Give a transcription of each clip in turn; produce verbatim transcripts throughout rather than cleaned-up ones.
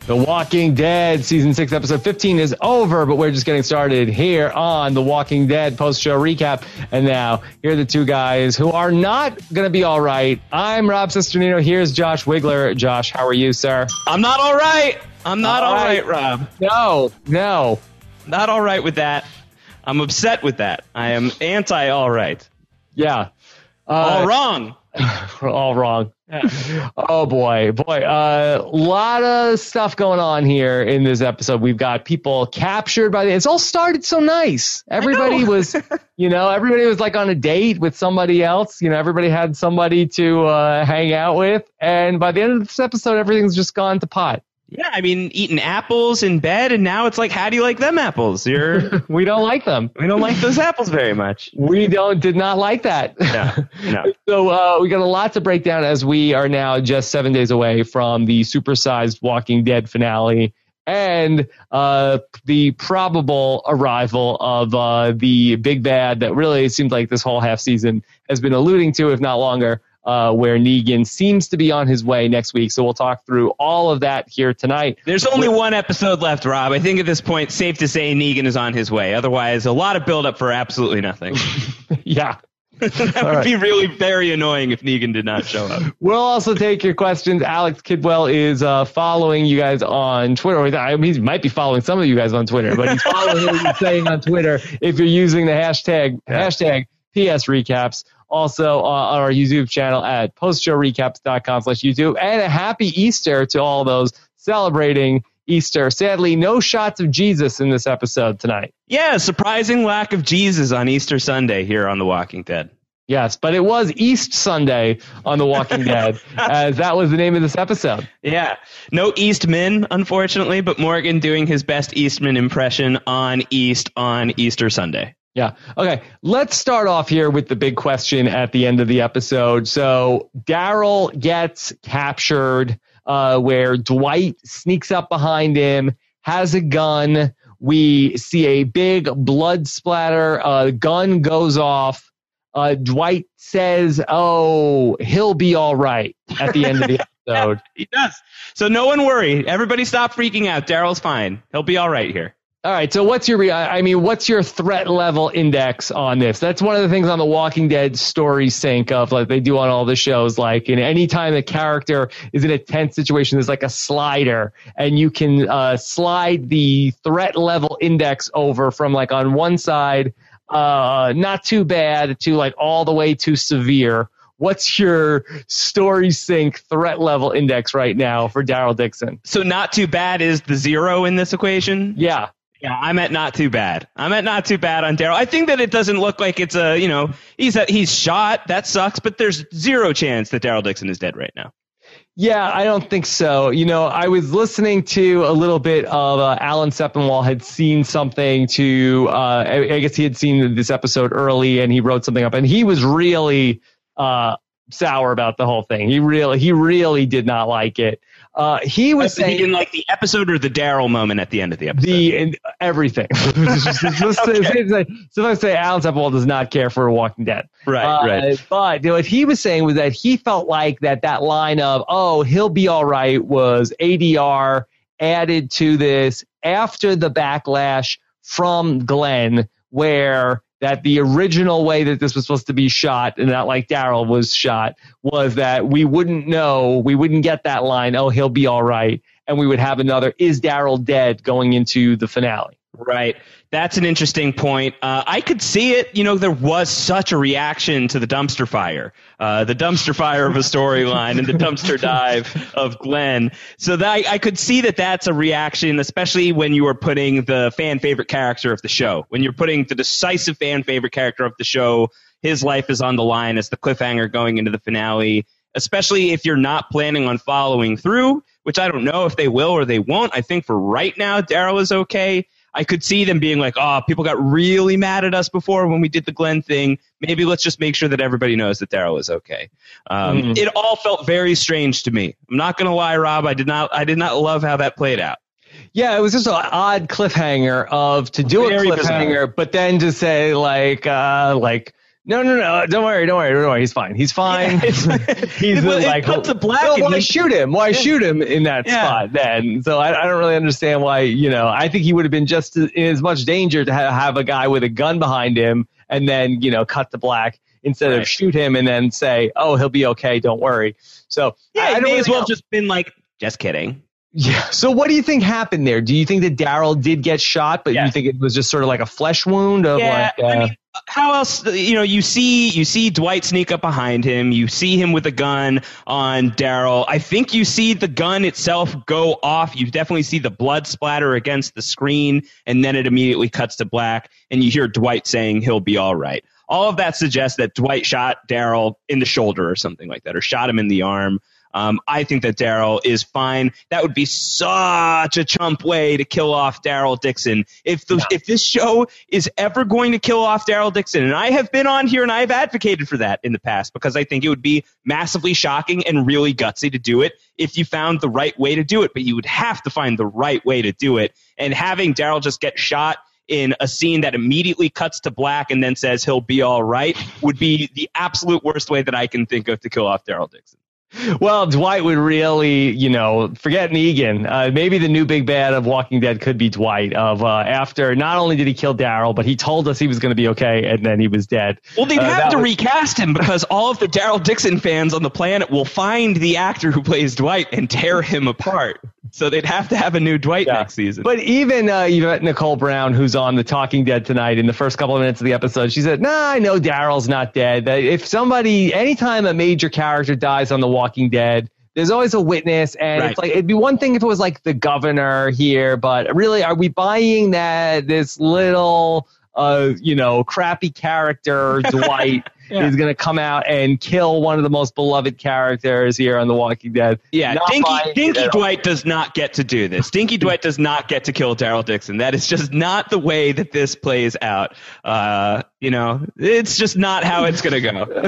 The Walking Dead Season six, Episode fifteen is over, but we're just getting started here on The Walking Dead post-show recap. And now, here are the two guys who are not going to be all right. I'm Rob Cesternino. Here's Josh Wigler. Josh, how are you, sir? I'm not all right. I'm not all, all right. right, Rob. No, no. Not all right with that. I'm upset with that. I am anti-all right. Yeah. Uh, all wrong. all wrong. Oh boy, boy, a uh, lot of stuff going on here in this episode. We've got people captured by the, it's all started so nice. Everybody was, you know, everybody was like on a date with somebody else. You know, everybody had somebody to uh, hang out with. And by the end of this episode, everything's just gone to pot. Yeah, I mean, eating apples in bed, and now it's like, how do you like them apples? You're we don't like them. We don't like those apples very much. We don't did not like that. No, no. So uh, we got a lot to break down as we are now just seven days away from the supersized Walking Dead finale and uh, the probable arrival of uh, the big bad that really seems like this whole half season has been alluding to, if not longer. Uh, where Negan seems to be on his way next week. So we'll talk through all of that here tonight. There's only one episode left, Rob. I think at this point, safe to say Negan is on his way. Otherwise, a lot of buildup for absolutely nothing. Yeah. that all would right. be really very annoying if Negan did not show up. We'll also take your questions. Alex Kidwell is uh, following you guys on Twitter. I mean, he might be following some of you guys on Twitter, but he's following what you're saying on Twitter if you're using the hashtag, yeah. hashtag P S Recaps. Also uh, on our YouTube channel at postshowrecaps.com slash YouTube. And a happy Easter to all those celebrating Easter. Sadly, no shots of Jesus in this episode tonight. Yeah, surprising lack of Jesus on Easter Sunday here on The Walking Dead. Yes, but it was East Sunday on The Walking Dead, as that was the name of this episode. Yeah, no Eastman, unfortunately, but Morgan doing his best Eastman impression on East on Easter Sunday. Yeah. Okay. Let's start off here with the big question at the end of the episode. So Daryl gets captured, uh, where Dwight sneaks up behind him, has a gun. We see a big blood splatter. A gun goes off. Uh, Dwight says, "Oh, he'll be all right" at the end of the episode. Yeah, he does. So no one worry. Everybody stop freaking out. Daryl's fine. He'll be all right here. All right, so what's your, I mean, what's your threat level index on this? That's one of the things on the Walking Dead story sync of, like they do on all the shows, like in any time a character is in a tense situation, there's like a slider, and you can uh, slide the threat level index over from like on one side, uh, not too bad, to like all the way to severe. What's your story sync threat level index right now for Daryl Dixon? So not too bad is the zero in this equation? Yeah. Yeah, I'm at not too bad. I'm at not too bad on Daryl. I think that it doesn't look like it's a, you know, he's a, he's shot. That sucks, but there's zero chance that Daryl Dixon is dead right now. Yeah, I don't think so. You know, I was listening to a little bit of uh, Alan Sepinwall had seen something to, uh, I, I guess he had seen this episode early and he wrote something up, and he was really uh, sour about the whole thing. He really, he really did not like it. Uh, he was saying in like the episode or the Daryl moment at the end of the episode. The and everything. okay. So let's say Alan Sepinwall does not care for Walking Dead, right? Uh, right. But you know, what he was saying was that he felt like that that line of "oh, he'll be all right" was A D R added to this after the backlash from Glenn, where that the original way that this was supposed to be shot, and not like Daryl was shot, was that we wouldn't know, we wouldn't get that line, "oh, he'll be all right," and we would have another "is Daryl dead" going into the finale. Right. That's an interesting point. Uh, I could see it. You know, there was such a reaction to the dumpster fire, uh, the dumpster fire of a storyline and the dumpster dive of Glenn. So that I, I could see that that's a reaction, especially when you are putting the fan favorite character of the show, when you're putting the decisive fan favorite character of the show. His life is on the line as the cliffhanger going into the finale, especially if you're not planning on following through, which I don't know if they will or they won't. I think for right now, Daryl is okay. I could see them being like, oh, people got really mad at us before when we did the Glenn thing. Maybe let's just make sure that everybody knows that Daryl is okay. Um, mm. It all felt very strange to me. I'm not going to lie, Rob. I did not I did not love how that played out. Yeah, it was just an odd cliffhanger of to do very a cliffhanger, bizarre. But then to say like uh, like No, no, no. Don't worry. Don't worry. Don't worry. He's fine. He's fine. Yeah, He's it, like, cut to black. well, and why he, shoot him? Why yeah. shoot him in that yeah. spot then? So I, I don't really understand why, you know, I think he would have been just in as much danger to have, have a guy with a gun behind him and then, you know, cut to black instead right. of shoot him and then say, oh, he'll be okay. Don't worry. So yeah, I, I it don't may really as well know. just been like, just kidding. Yeah. So what do you think happened there? Do you think that Daryl did get shot, but yes. you think it was just sort of like a flesh wound of yeah, like? Uh, I mean, how else? You know, you see, you see Dwight sneak up behind him. You see him with a gun on Daryl. I think you see the gun itself go off. You definitely see the blood splatter against the screen, and then it immediately cuts to black, and you hear Dwight saying he'll be all right. All of that suggests that Dwight shot Daryl in the shoulder or something like that, or shot him in the arm. Um, I think that Daryl is fine. That would be such a chump way to kill off Daryl Dixon. If the, yeah. if this show is ever going to kill off Daryl Dixon, and I have been on here and I have advocated for that in the past because I think it would be massively shocking and really gutsy to do it if you found the right way to do it. But you would have to find the right way to do it. And having Daryl just get shot in a scene that immediately cuts to black and then says he'll be all right would be the absolute worst way that I can think of to kill off Daryl Dixon. Well, Dwight would really, you know, forget Negan. Uh, maybe the new big bad of Walking Dead could be Dwight. Of uh, after not only did he kill Daryl, but he told us he was going to be okay, and then he was dead. Well, they'd uh, have to was... recast him because all of the Daryl Dixon fans on the planet will find the actor who plays Dwight and tear him apart. So they'd have to have a new Dwight yeah. next season. But even uh, even Nicole Brown, who's on The Talking Dead tonight, in the first couple of minutes of the episode, she said, "Nah, I know Daryl's not dead. If somebody, anytime a major character dies on The Walking Dead, there's always a witness, and right. it's like it'd be one thing if it was like the governor here, but really, are we buying that this little, uh, you know, crappy character Dwight yeah. is going to come out and kill one of the most beloved characters here on The Walking Dead?" Yeah, not Dinky, Dinky Dwight does not get to do this. Dinky Dwight does not get to kill Daryl Dixon. That is just not the way that this plays out. Uh, you know, it's just not how it's going to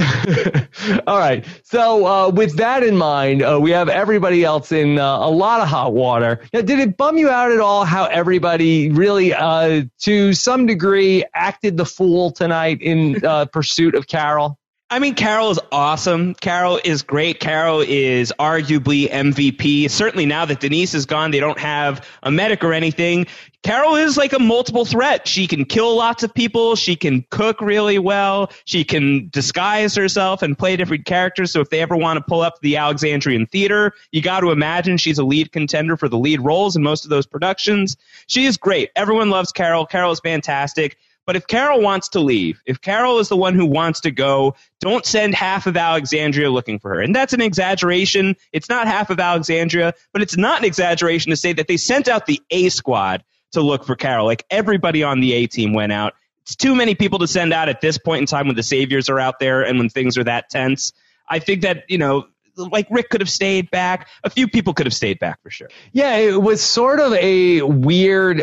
go. All right. So uh, with that in mind, uh, we have everybody else in uh, a lot of hot water. Now, did it bum you out at all how everybody really, uh, to some degree, acted the fool tonight in uh, pursuit of Carol? I mean, Carol is awesome. Carol is great. Carol is arguably M V P. Certainly now that Denise is gone, they don't have a medic or anything. Carol is like a multiple threat. She can kill lots of people. She can cook really well. She can disguise herself and play different characters. So if they ever want to pull up the Alexandrian Theater, you got to imagine she's a lead contender for the lead roles in most of those productions. She is great. Everyone loves Carol. Carol is fantastic. But if Carol wants to leave, if Carol is the one who wants to go, don't send half of Alexandria looking for her. And that's an exaggeration. It's not half of Alexandria, but it's not an exaggeration to say that they sent out the A squad to look for Carol. Like everybody on the A team went out. It's too many people to send out at this point in time when the saviors are out there and when things are that tense. I think that, you know, like Rick could have stayed back. A few people could have stayed back for sure. Yeah, it was sort of a weird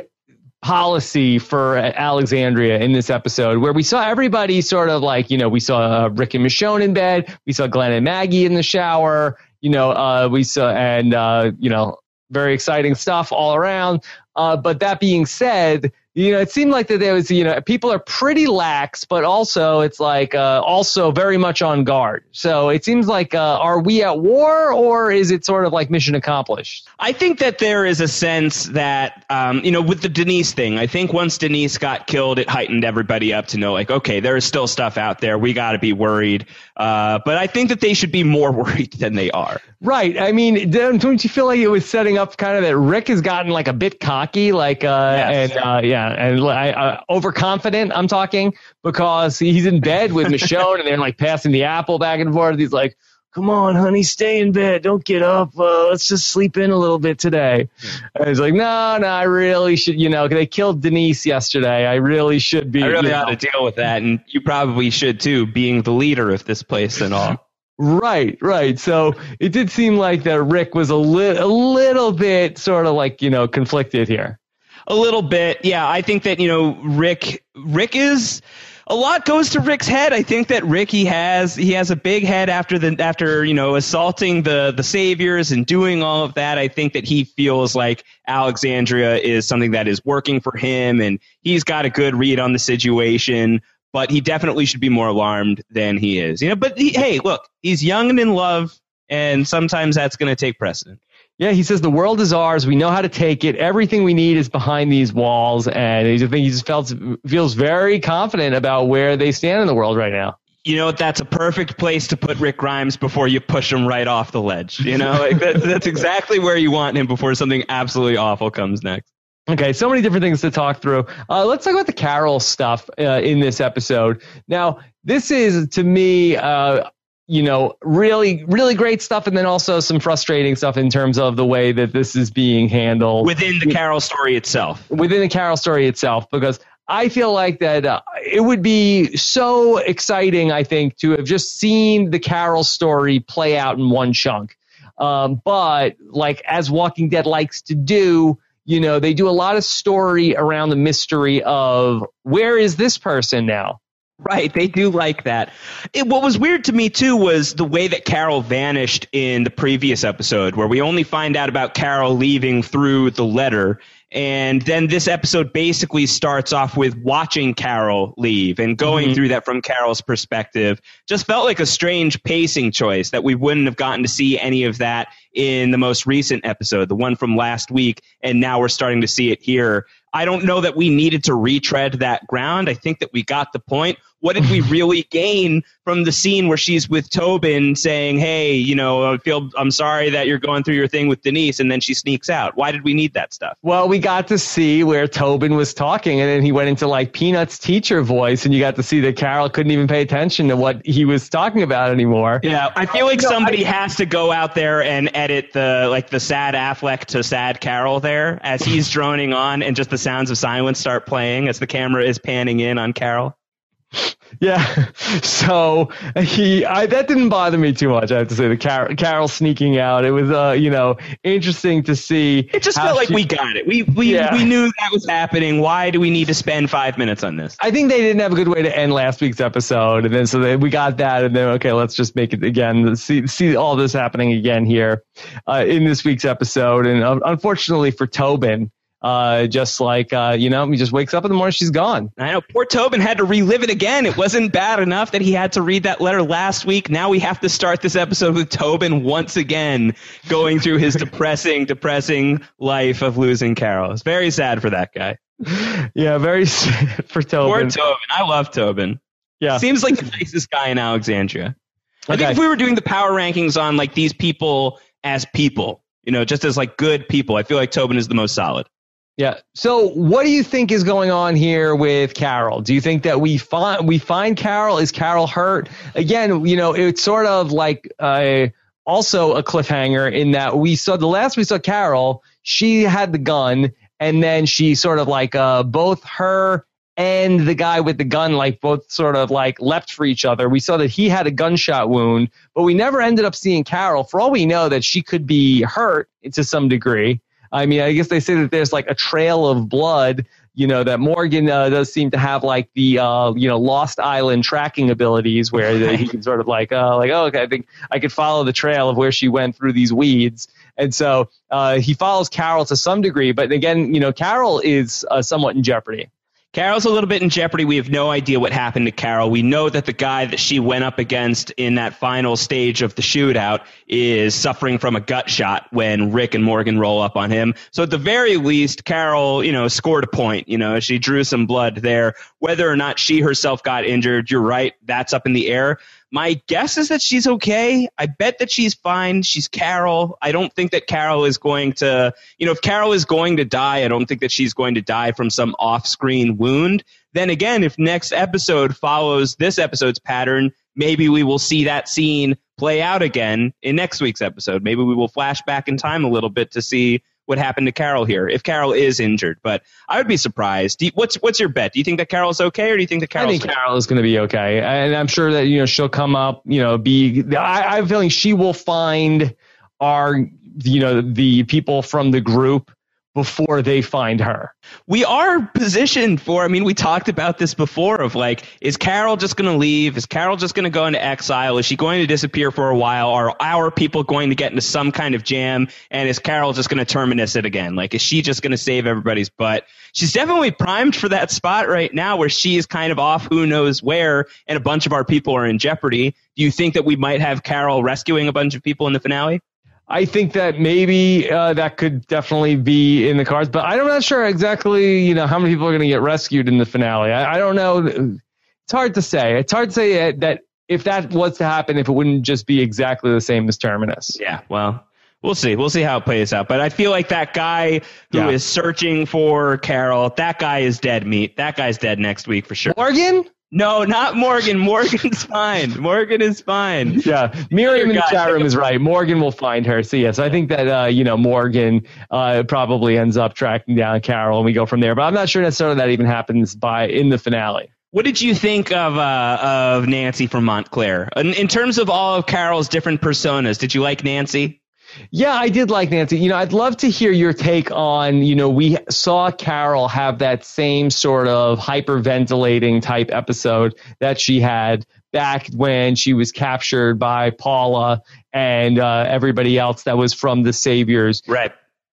policy for Alexandria in this episode where we saw everybody sort of like, you know, we saw uh, Rick and Michonne in bed. We saw Glenn and Maggie in the shower, you know, uh, we saw, and, uh, you know, very exciting stuff all around. Uh, but that being said, you know, it seemed like that there was, you know, people are pretty lax, but also it's like uh, also very much on guard. So it seems like, uh, are we at war or is it sort of like mission accomplished? I think that there is a sense that, um, you know, with the Denise thing, I think once Denise got killed, it heightened everybody up to know like, okay, there is still stuff out there. We got to be worried. Uh, but I think that they should be more worried than they are. Right. I mean, don't you feel like it was setting up kind of that Rick has gotten like a bit cocky, like, uh, yes. and, uh, yeah. And I, uh, overconfident, I'm talking, because he's in bed with Michonne and they're like passing the apple back and forth. He's like, "Come on, honey, stay in bed. Don't get up. Uh, let's just sleep in a little bit today." And he's like, no, no, I really should, you know, they killed Denise yesterday. I really should be. I really you ought know. to deal with that. And you probably should, too, being the leader of this place and all. Right, right. So it did seem like that Rick was a, li- a little bit sort of like, you know, conflicted here. A little bit, yeah. I think that, you know, Rick Rick is a lot goes to Rick's head. I think that Rick he has he has a big head after the after, you know, assaulting the the saviors and doing all of that. I think that he feels like Alexandria is something that is working for him and he's got a good read on the situation. but he definitely should be more alarmed than he is. You know, but he, hey, look, he's young and in love, and sometimes that's going to take precedent. Yeah, he says the world is ours. We know how to take it. Everything we need is behind these walls, and I think he just felt feels very confident about where they stand in the world right now. You know, that's a perfect place to put Rick Grimes before you push him right off the ledge. You know, like that, that's exactly where you want him before something absolutely awful comes next. Okay, so many different things to talk through. Uh, let's talk about the Carol stuff uh, in this episode. Now, this is, to me, uh, you know, really, really great stuff, and then also some frustrating stuff in terms of the way that this is being handled. Within the Carol story itself. Within the Carol story itself, because I feel like that uh, it would be so exciting, I think, to have just seen the Carol story play out in one chunk. Um, but, like, as Walking Dead likes to do, you know, they do a lot of story around the mystery of where is this person now? Right, they do like that. It, what was weird to me, too, was the way that Carol vanished in the previous episode, where we only find out about Carol leaving through the letter. And then this episode basically starts off with watching Carol leave and going mm-hmm. through that from Carol's perspective. Just felt like a strange pacing choice that we wouldn't have gotten to see any of that in the most recent episode, the one from last week. And now we're starting to see it here. I don't know that we needed to retread that ground. I think that we got the point. What did we really gain from the scene where she's with Tobin saying, hey, you know, I feel I'm sorry that you're going through your thing with Denise, and then she sneaks out? Why did we need that stuff? Well, we got to see where Tobin was talking, and then he went into like Peanuts teacher voice, and you got to see that Carol couldn't even pay attention to what he was talking about anymore. Yeah, I feel like somebody has to go out there and edit the like the sad Affleck to sad Carol there as he's droning on, and just the sounds of silence start playing as the camera is panning in on Carol. Yeah, so he I, that didn't bother me too much. I have to say, the Car- Carol sneaking out. It was, uh, you know, interesting to see. It just felt like she, we got it. We we yeah. we knew that was happening. Why do we need to spend five minutes on this? I think they didn't have a good way to end last week's episode, and then so they, we got that, and then okay, let's just make it again. See see all this happening again here uh, in this week's episode, and uh, unfortunately for Tobin. Uh, just like, uh, you know, he just wakes up in the morning, she's gone. I know. Poor Tobin had to relive it again. It wasn't bad enough that he had to read that letter last week. Now we have to start this episode with Tobin once again going through his depressing, depressing life of losing Carol. It's very sad for that guy. Yeah, very sad for Tobin. Poor Tobin. I love Tobin. Yeah. Seems like the nicest guy in Alexandria. I okay. think if we were doing the power rankings on like these people as people, you know, just as like good people, I feel like Tobin is the most solid. Yeah. So what do you think is going on here with Carol? Do you think that we find we find Carol? Is Carol hurt? Again, you know, it's sort of like uh, also a cliffhanger in that we saw the last we saw Carol, she had the gun, and then she sort of like uh, both her and the guy with the gun like both sort of like leapt for each other. We saw that he had a gunshot wound, but we never ended up seeing Carol. For all we know, that she could be hurt to some degree. I mean, I guess they say that there's like a trail of blood, you know, that Morgan uh, does seem to have like the, uh, you know, Lost Island tracking abilities where the, he can sort of like, uh, like, oh, okay, I think I could follow the trail of where she went through these weeds. And so uh, he follows Carol to some degree. But again, you know, Carol is uh, somewhat in jeopardy. Carol's a little bit in jeopardy. We have no idea what happened to Carol. We know that the guy that she went up against in that final stage of the shootout is suffering from a gut shot when Rick and Morgan roll up on him. So at the very least, Carol, you know, scored a point. You know, she drew some blood there. Whether or not she herself got injured, you're right, that's up in the air. My guess is that she's okay. I bet that she's fine. She's Carol. I don't think that Carol is going to, you know, if Carol is going to die, I don't think that she's going to die from some off-screen wound. Then again, if next episode follows this episode's pattern, maybe we will see that scene play out again in next week's episode. Maybe we will flash back in time a little bit to see what happened to Carol here, if Carol is injured. But I would be surprised. Do you, what's what's your bet? Do you think that Carol's okay, or do you think that Carol's I think Carol is going to be okay. And I'm sure that, you know, she'll come up, you know, be, I, I have a feeling she will find our, you know, the people from the group before they find her. We are positioned for, I mean, we talked about this before of like, is Carol just going to leave? Is Carol just going to go into exile? Is she going to disappear for a while? Are our people going to get into some kind of jam? And is Carol just going to terminus it again? Like, is she just going to save everybody's butt? She's definitely primed for that spot right now where she is kind of off who knows where and a bunch of our people are in jeopardy. Do you think that we might have Carol rescuing a bunch of people in the finale? I think that maybe uh, that could definitely be in the cards, but I'm not sure exactly, you know, how many people are going to get rescued in the finale. I, I don't know. It's hard to say. It's hard to say that if that was to happen, if it wouldn't just be exactly the same as Terminus. Yeah, well, we'll see. We'll see how it plays out. But I feel like that guy who yeah. is searching for Carol, that guy is dead meat. That guy's dead next week for sure. Morgan? No, not Morgan. Morgan's fine. Morgan is fine. Yeah, Miriam in the chat room is right. Morgan will find her. So, yes, I think that, uh, you know, Morgan uh, probably ends up tracking down Carol, and we go from there. But I'm not sure necessarily that even happens by in the finale. What did you think of uh, of Nancy from Montclair? In, in terms of all of Carol's different personas, did you like Nancy? Yeah, I did like Nancy. You know, I'd love to hear your take on, you know, we saw Carol have that same sort of hyperventilating type episode that she had back when she was captured by Paula and uh, everybody else that was from the Saviors. Right.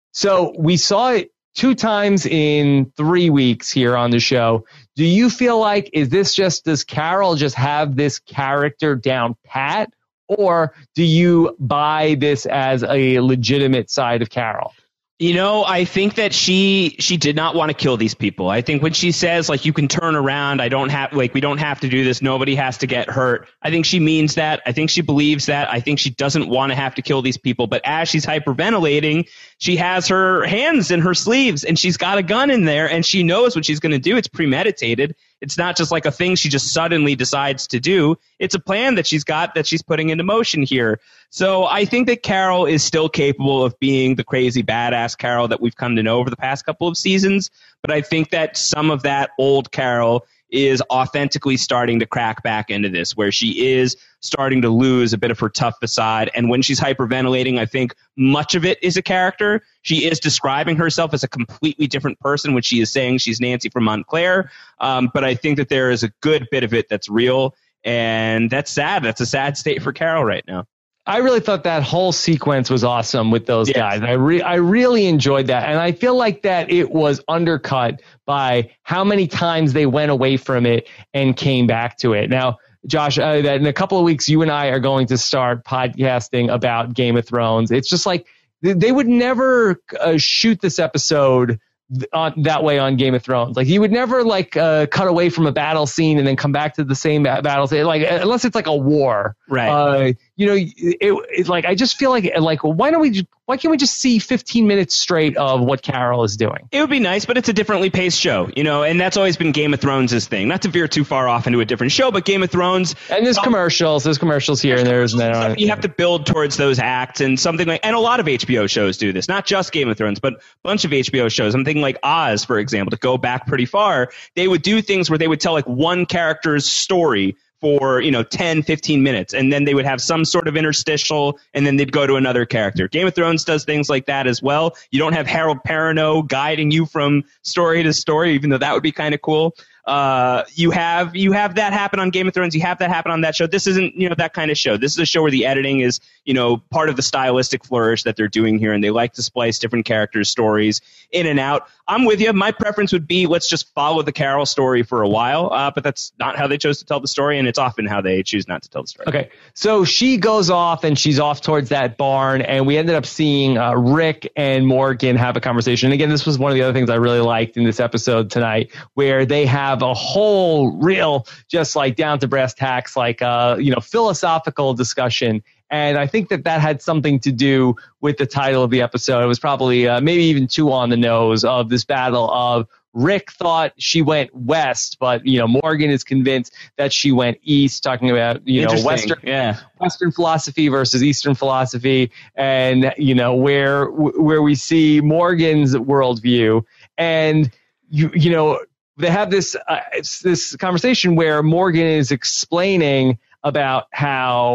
So we saw it two times in three weeks here on the show. Do you feel like, is this just, does Carol just have this character down pat? Or do you buy this as a legitimate side of Carol? You know, I think that she she did not want to kill these people. I think when she says, like, you can turn around, I don't have, like, we don't have to do this, nobody has to get hurt. I think she means that. I think she believes that. I think she doesn't want to have to kill these people. But as she's hyperventilating, she has her hands in her sleeves and she's got a gun in there and she knows what she's going to do. It's premeditated. It's not just like a thing she just suddenly decides to do. It's a plan that she's got that she's putting into motion here. So I think that Carol is still capable of being the crazy badass Carol that we've come to know over the past couple of seasons. But I think that some of that old Carol is authentically starting to crack back into this, where she is starting to lose a bit of her tough facade. And when she's hyperventilating, I think much of it is a character. She is describing herself as a completely different person when she is saying she's Nancy from Montclair. Um, but I think that there is a good bit of it that's real. And that's sad. That's a sad state for Carol right now. I really thought that whole sequence was awesome with those yes. guys. I re- I really enjoyed that. And I feel like that it was undercut by how many times they went away from it and came back to it. Now, Josh, uh, that in a couple of weeks, you and I are going to start podcasting about Game of Thrones. It's just like they would never uh, shoot this episode on, that way on Game of Thrones. Like, you would never like uh, cut away from a battle scene and then come back to the same battle scene. Like, unless it's like a war, right? Uh, you know, it, it's like, I just feel like like why don't we just, why can't we just see fifteen minutes straight of what Carol is doing? It would be nice, but it's a differently paced show, you know, and that's always been Game of Thrones' thing. Not to veer too far off into a different show, but Game of Thrones. And there's um, commercials, there's commercials here and there's there. You have to build towards those acts and something like, and a lot of H B O shows do this, not just Game of Thrones, but a bunch of H B O shows. I'm thinking like Oz, for example, to go back pretty far. They would do things where they would tell like one character's story for, you know, ten, fifteen minutes, and then they would have some sort of interstitial, and then they'd go to another character. Game of Thrones does things like that as well. You don't have Harold Perrineau guiding you from story to story, even though that would be kind of cool. Uh, you have you have that happen on Game of Thrones. You have that happen on that show. This isn't, you know, that kind of show. This is a show where the editing is, you know, part of the stylistic flourish that they're doing here, and they like to splice different characters' stories in and out. I'm with you. My preference would be let's just follow the Carol story for a while, uh, but that's not how they chose to tell the story, and it's often how they choose not to tell the story. Okay, so she goes off, and she's off towards that barn, and we ended up seeing uh, Rick and Morgan have a conversation. And again, this was one of the other things I really liked in this episode tonight, where they have a whole real, just like down to brass tacks, like uh, you know, philosophical discussion. And I think that that had something to do with the title of the episode. It was probably uh, maybe even too on the nose of this battle of Rick thought she went west, but, you know, Morgan is convinced that she went east, talking about, you know, Western, yeah. Western philosophy versus Eastern philosophy, and, you know, where where we see Morgan's worldview. And, you you know, they have this uh, this conversation where Morgan is explaining about how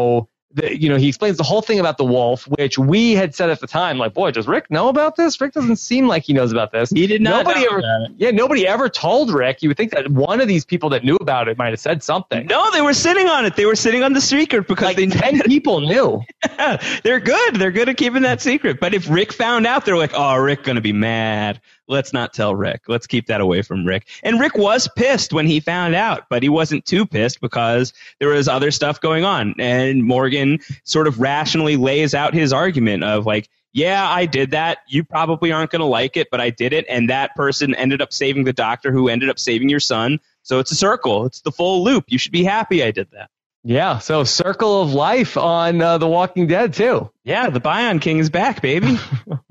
the, you know, he explains the whole thing about the wolf, which we had said at the time, like, boy, does Rick know about this? Rick doesn't seem like he knows about this. He did not nobody know ever, about it. Yeah, nobody ever told Rick. You would think that one of these people that knew about it might have said something. No, they were sitting on it. They were sitting on the secret because Like they ten people knew. They're good. They're good at keeping that secret. But if Rick found out, they're like, oh, Rick going to be mad. Let's not tell Rick. Let's keep that away from Rick. And Rick was pissed when he found out, but he wasn't too pissed because there was other stuff going on. And Morgan sort of rationally lays out his argument of like, yeah, I did that. You probably aren't going to like it, but I did it. And that person ended up saving the doctor who ended up saving your son. So it's a circle. It's the full loop. You should be happy I did that. Yeah, so Circle of Life on uh, The Walking Dead, too. Yeah, the Bion King is back, baby.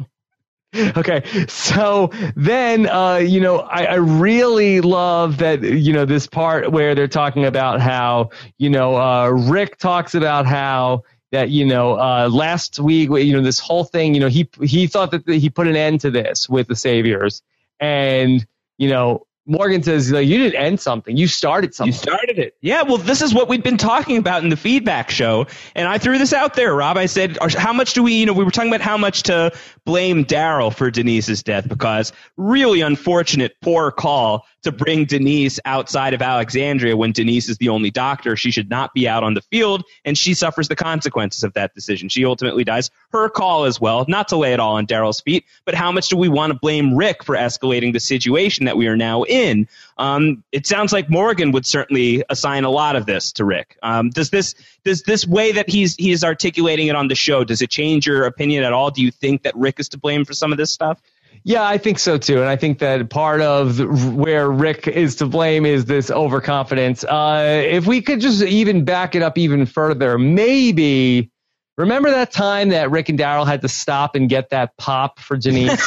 Okay, so then, uh, you know, I, I really love that, you know, this part where they're talking about how, you know, uh, Rick talks about how that, you know, uh, last week, you know, this whole thing, you know, he he thought that he put an end to this with the Saviors. And, you know, Morgan says, like, you didn't end something. You started something. You started it. Yeah, well, this is what we've been talking about in the feedback show. And I threw this out there, Rob. I said, how much do we, you know, we were talking about how much to blame Daryl for Denise's death, because really unfortunate, poor call to bring Denise outside of Alexandria when Denise is the only doctor. She should not be out on the field, and she suffers the consequences of that decision. She ultimately dies. Her call as well, not to lay it all on Daryl's feet, but how much do we want to blame Rick for escalating the situation that we are now in? Um, it sounds like Morgan would certainly assign a lot of this to Rick. Um, does this does this way that he's he's articulating it on the show, does it change your opinion at all? Do you think that Rick is to blame for some of this stuff? Yeah, I think so, too. And I think that part of the, where Rick is to blame is this overconfidence. Uh, if we could just even back it up even further, maybe remember that time that Rick and Daryl had to stop and get that pop for Denise?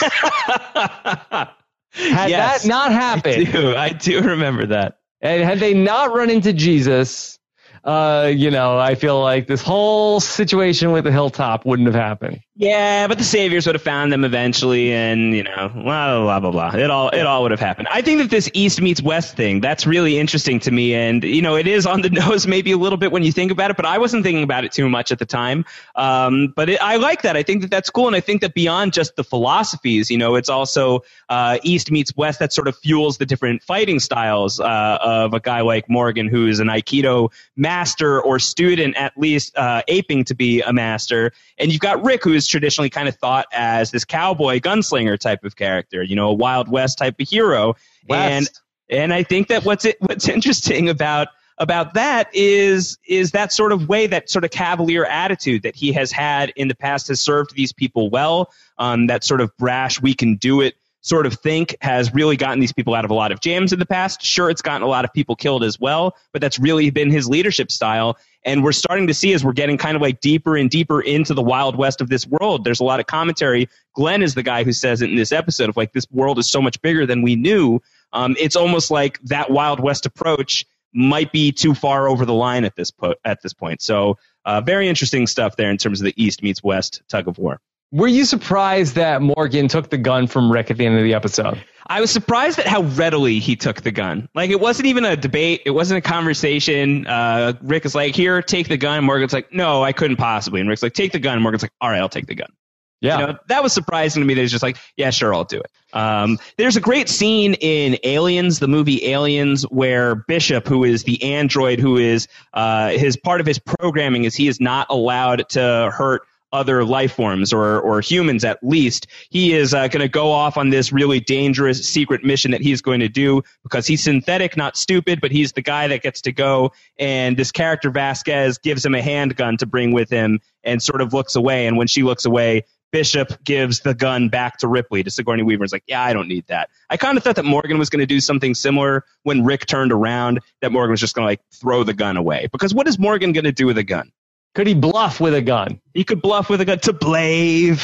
Had Yes, that not happened, I do, I do remember that. and had they not run into Jesus, uh, you know, I feel like this whole situation with the hilltop wouldn't have happened. Yeah, but the Saviors would have found them eventually, and, you know, blah, blah, blah, blah. It all, it all would have happened. I think that this East meets West thing, that's really interesting to me, and, you know, it is on the nose maybe a little bit when you think about it, but I wasn't thinking about it too much at the time. Um, but it, I like that. I think that that's cool, and I think that beyond just the philosophies, you know, it's also uh, East meets West that sort of fuels the different fighting styles uh, of a guy like Morgan, who is an Aikido master or student, at least uh, aping to be a master, and you've got Rick, who is traditionally kind of thought as this cowboy gunslinger type of character, you know, a Wild West type of hero. West. And and I think that what's it, what's interesting about about that is is that sort of way, that sort of cavalier attitude that he has had in the past has served these people well. Um, that sort of brash, we can do it sort of think has really gotten these people out of a lot of jams in the past. Sure, it's gotten a lot of people killed as well, but that's really been his leadership style. And we're starting to see, as we're getting kind of like deeper and deeper into the Wild West of this world, there's a lot of commentary. Glenn is the guy who says it in this episode of like, this world is so much bigger than we knew. Um, it's almost like that Wild West approach might be too far over the line at this po- at this point. So uh, very interesting stuff there in terms of the East meets West tug of war. Were you surprised that Morgan took the gun from Rick at the end of the episode? I was surprised at how readily he took the gun. Like, it wasn't even a debate. It wasn't a conversation. Uh, Rick is like, here, take the gun. Morgan's like, no, I couldn't possibly. And Rick's like, take the gun. And Morgan's like, all right, I'll take the gun. Yeah. You know, that was surprising to me that he's just like, yeah, sure, I'll do it. Um, there's a great scene in Aliens, the movie Aliens, where Bishop, who is the android, who is uh, his part of his programming is he is not allowed to hurt other life forms or or humans at least. He is uh, going to go off on this really dangerous secret mission that he's going to do because he's synthetic, not stupid, but he's the guy that gets to go. And this character Vasquez gives him a handgun to bring with him and sort of looks away. And when she looks away, Bishop gives the gun back to Ripley, to Sigourney Weaver. It's like, yeah, I don't need that. I kind of thought that Morgan was going to do something similar when Rick turned around, that Morgan was just going to like throw the gun away. Because what is Morgan going to do with a gun? Could he bluff with a gun? He could bluff with a gun to blave.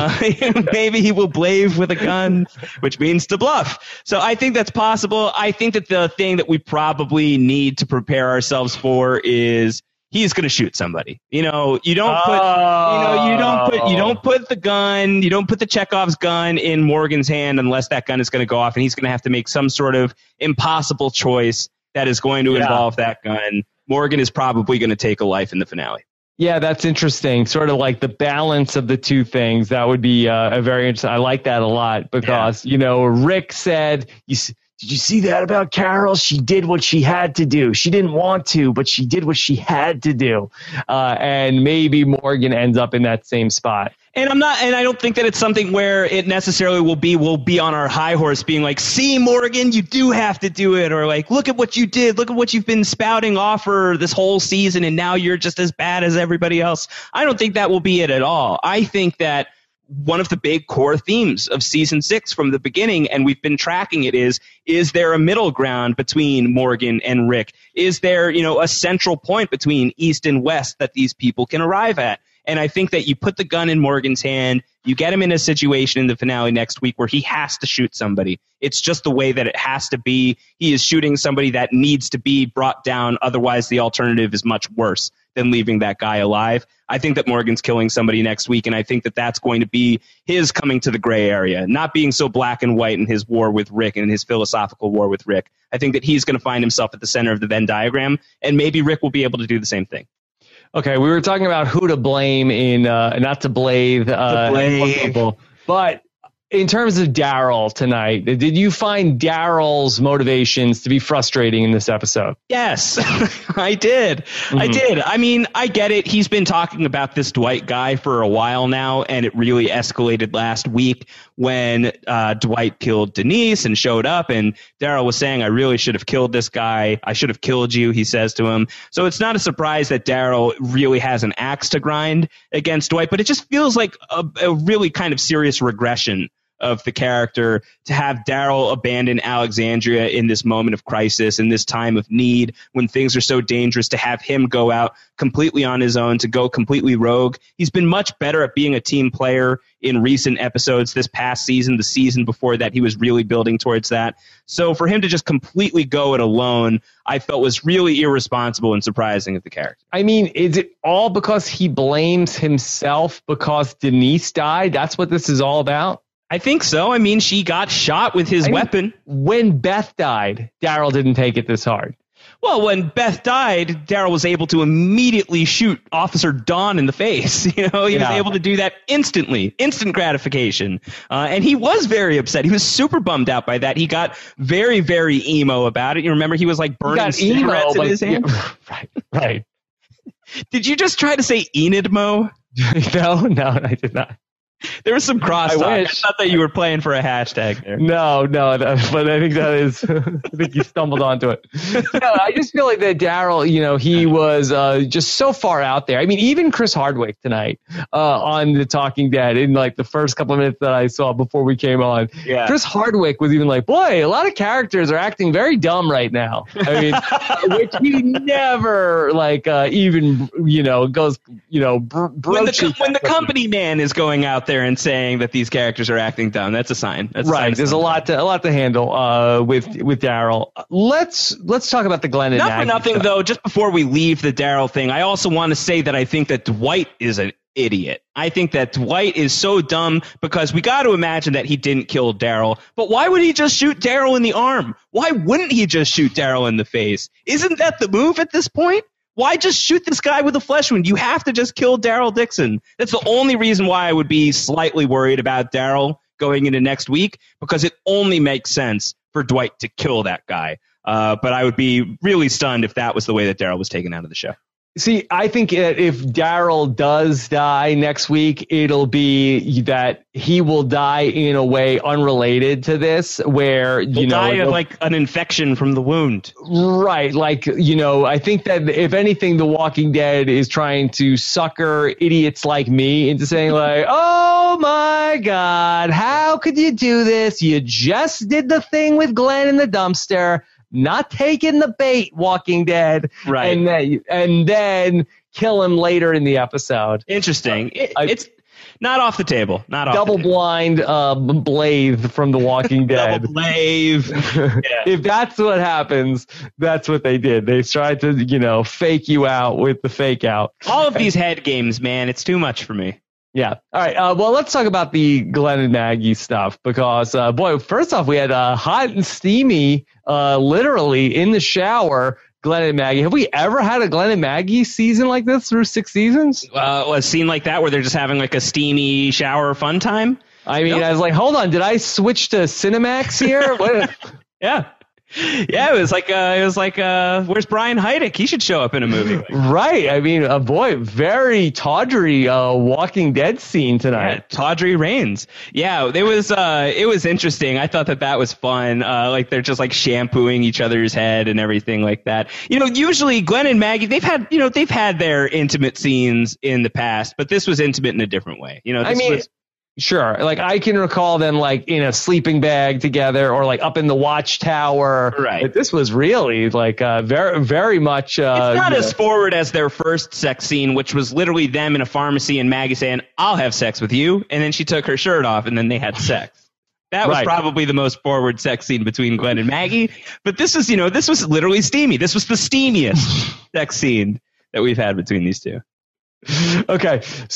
uh, maybe he will blave with a gun, which means to bluff. So I think that's possible. I think that the thing that we probably need to prepare ourselves for is he's going to shoot somebody. You know, you don't put, oh. you know, you don't put, you don't put the gun, you don't put the Chekhov's gun in Morgan's hand unless that gun is going to go off, and he's going to have to make some sort of impossible choice that is going to yeah. involve that gun. Morgan is probably going to take a life in the finale. Yeah, that's interesting. Sort of like the balance of the two things. That would be uh, a very interesting. I like that a lot because, yeah. you know, Rick said, you, did you see that about Carol? She did what she had to do. She didn't want to, but she did what she had to do. Uh, and maybe Morgan ends up in that same spot. And I'm not, and I don't think that it's something where it necessarily will be, we'll be on our high horse being like, see, Morgan, you do have to do it. Or like, look at what you did. Look at what you've been spouting off for this whole season. And now you're just as bad as everybody else. I don't think that will be it at all. I think that one of the big core themes of season six from the beginning, and we've been tracking it, is, is there a middle ground between Morgan and Rick? Is there, you know, a central point between East and West that these people can arrive at? And I think that you put the gun in Morgan's hand, you get him in a situation in the finale next week where he has to shoot somebody. It's just the way that it has to be. He is shooting somebody that needs to be brought down. Otherwise, the alternative is much worse than leaving that guy alive. I think that Morgan's killing somebody next week, and I think that that's going to be his coming to the gray area, not being so black and white in his war with Rick and his philosophical war with Rick. I think that he's going to find himself at the center of the Venn diagram, and maybe Rick will be able to do the same thing. Okay, we were talking about who to blame in, uh, not to blame, uh, to blame. but in terms of Daryl tonight, did you find Daryl's motivations to be frustrating in this episode? Yes, I did. Mm-hmm. I did. I mean, I get it. He's been talking about this Dwight guy for a while now, and it really escalated last week when uh, Dwight killed Denise and showed up, and Daryl was saying, I really should have killed this guy. I should have killed you, he says to him. So it's not a surprise that Daryl really has an axe to grind against Dwight, but it just feels like a, a really kind of serious regression of the character to have Daryl abandon Alexandria in this moment of crisis, in this time of need, when things are so dangerous, to have him go out completely on his own, to go completely rogue. He's been much better at being a team player in recent episodes this past season. The season before that, he was really building towards that. So for him to just completely go it alone, I felt was really irresponsible and surprising of the character. I mean, is it all because he blames himself because Denise died? That's what this is all about? I think so. I mean, she got shot with his I weapon. Mean, when Beth died, Daryl didn't take it this hard. Well, when Beth died, Daryl was able to immediately shoot Officer Dawn in the face. You know, he yeah. was able to do that instantly, instant gratification. Uh, and he was very upset. He was super bummed out by that. He got very, very emo about it. You remember he was like burning cigarettes emo, in his hand? Yeah, right, right. Did you just try to say Enidmo? no, no, I did not. There was some crosstalk. I, I thought that you were playing for a hashtag there. No, no, that, but I think that is. I think you stumbled onto it. No, I just feel like that Daryl, you know, he was uh, just so far out there. I mean, even Chris Hardwick tonight uh, on The Talking Dead, in like the first couple of minutes that I saw before we came on, yeah. Chris Hardwick was even like, "Boy, a lot of characters are acting very dumb right now." I mean, which he never like uh, even you know goes you know br- when the when the company man is going out there and saying that these characters are acting dumb, that's a sign. That's right. A sign There's a lot to a lot to handle uh, with with Daryl. Let's let's talk about the Glenn and Not Maggie for nothing stuff. though. Just before we leave the Daryl thing, I also want to say that I think that Dwight is an idiot. I think that Dwight is so dumb because we got to imagine that he didn't kill Daryl. But why would he just shoot Daryl in the arm? Why wouldn't he just shoot Daryl in the face? Isn't that the move at this point? Why just shoot this guy with a flesh wound? You have to just kill Daryl Dixon. That's the only reason why I would be slightly worried about Daryl going into next week, because it only makes sense for Dwight to kill that guy. Uh, but I would be really stunned if that was the way that Daryl was taken out of the show. See, I think that if Daryl does die next week, it'll be that he will die in a way unrelated to this, where you He'll know, die of like an infection from the wound. Right, like you know, I think that if anything, The Walking Dead is trying to sucker idiots like me into saying like, "Oh my God, how could you do this? You just did the thing with Glenn in the dumpster." Not taking the bait, Walking Dead, right? And then, and then kill him later in the episode. Interesting. It, I, it's not off the table. Not off double the table. blind uh, Blathe from The Walking Dead. Double Blathe. Yeah. If that's what happens, that's what they did. They tried to, you know, fake you out with the fake out. All of these head games, man, it's too much for me. Yeah. All right. Uh, well, let's talk about the Glenn and Maggie stuff because, uh, boy, first off, we had uh, hot and steamy, uh, literally in the shower, Glenn and Maggie. Have we ever had a Glenn and Maggie season like this through six seasons? Uh, a scene like that where they're just having like a steamy shower fun time? I mean, Nope. I was like, hold on, did I switch to Cinemax here? What? Yeah. Yeah, it was like, uh, it was like, uh, where's Brian Heidick? He should show up in a movie. Like Right. I mean, uh, boy, very tawdry uh, Walking Dead scene Yeah, tonight. Tawdry Rains. Yeah, it was uh, it was interesting. I thought that that was fun. Uh, like they're just like shampooing each other's head and everything like that. You know, usually Glenn and Maggie, they've had you know they've had their intimate scenes in the past, but this was intimate in a different way. You know, this I mean, was, sure. Like I can recall them like in a sleeping bag together or like up in the watchtower. Right. But this was really like uh, very, very much. Uh, it's not you as know, forward as their first sex scene, which was literally them in a pharmacy and Maggie saying, "I'll have sex with you," and then she took her shirt off and then they had sex. That was Right. probably the most forward sex scene between Glenn and Maggie. But this was, you know, this was literally steamy. This was the steamiest sex scene that we've had between these two. Okay.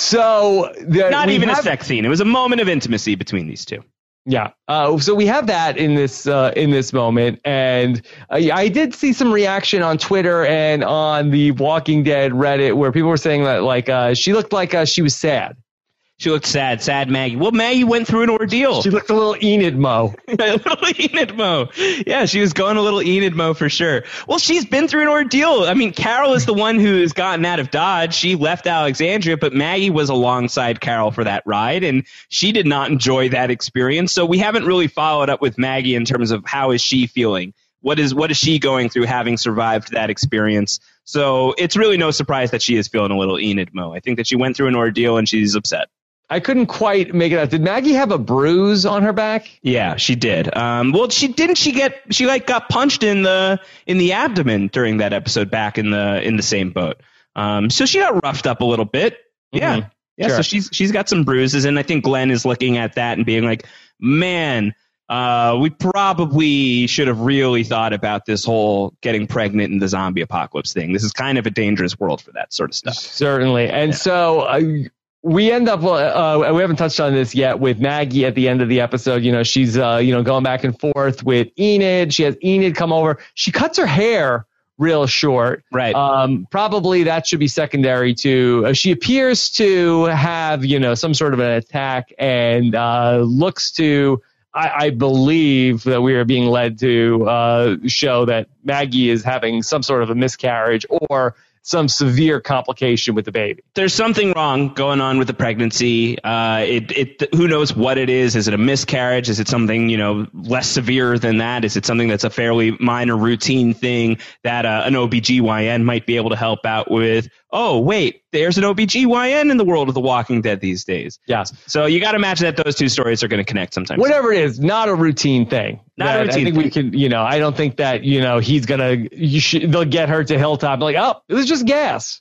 So the, Not we even have- a sex scene. It was a moment of intimacy between these two. Yeah. Uh, so we have that in this uh, in this moment, and uh, I did see some reaction on Twitter and on the Walking Dead Reddit where people were saying that like uh, she looked like uh, she was sad. She looked sad, sad Maggie. Well, Maggie went through an ordeal. She looked a little Enid Mo. a little Enid Mo. Yeah, she was going a little Enid Mo for sure. Well, she's been through an ordeal. I mean, Carol is the one who's gotten out of Dodge. She left Alexandria, but Maggie was alongside Carol for that ride, and she did not enjoy that experience. So we haven't really followed up with Maggie in terms of how is she feeling. What is what is she going through having survived that experience? So it's really no surprise that she is feeling a little Enid Mo. I think that she went through an ordeal and she's upset. I couldn't quite make it out. Did Maggie have a bruise on her back? Yeah, she did. Um, well, she didn't. She get she like got punched in the in the abdomen during that episode back in the in the same boat. Um, so she got roughed up a little bit. Yeah, Mhm. yeah. Sure. So she's she's got some bruises, and I think Glenn is looking at that and being like, man. Uh, we probably should have really thought about this whole getting pregnant in the zombie apocalypse thing. This is kind of a dangerous world for that sort of stuff. Certainly. And Yeah. so uh, we end up, uh, we haven't touched on this yet with Maggie at the end of the episode. You know, she's, uh, you know, going back and forth with Enid. She has Enid come over. She cuts her hair real short. Right. Um, probably that should be secondary to, uh, she appears to have, you know, some sort of an attack and uh, looks to, I, I believe that we are being led to uh, show that Maggie is having some sort of a miscarriage or some severe complication with the baby. There's something wrong going on with the pregnancy. Uh, it, it, who knows what it is? Is it a miscarriage? Is it something, you know, less severe than that? Is it something that's a fairly minor routine thing that uh, an O B G Y N might be able to help out with? Oh, wait, there's an O B G Y N in the world of The Walking Dead these days. Yes. So you got to imagine that those two stories are going to connect sometime. Whatever it is, not a routine thing. Not a That routine I think thing. we can, you know, I don't think that, you know, he's going to, you should, they'll get her to Hilltop. Like, oh, it was just gas.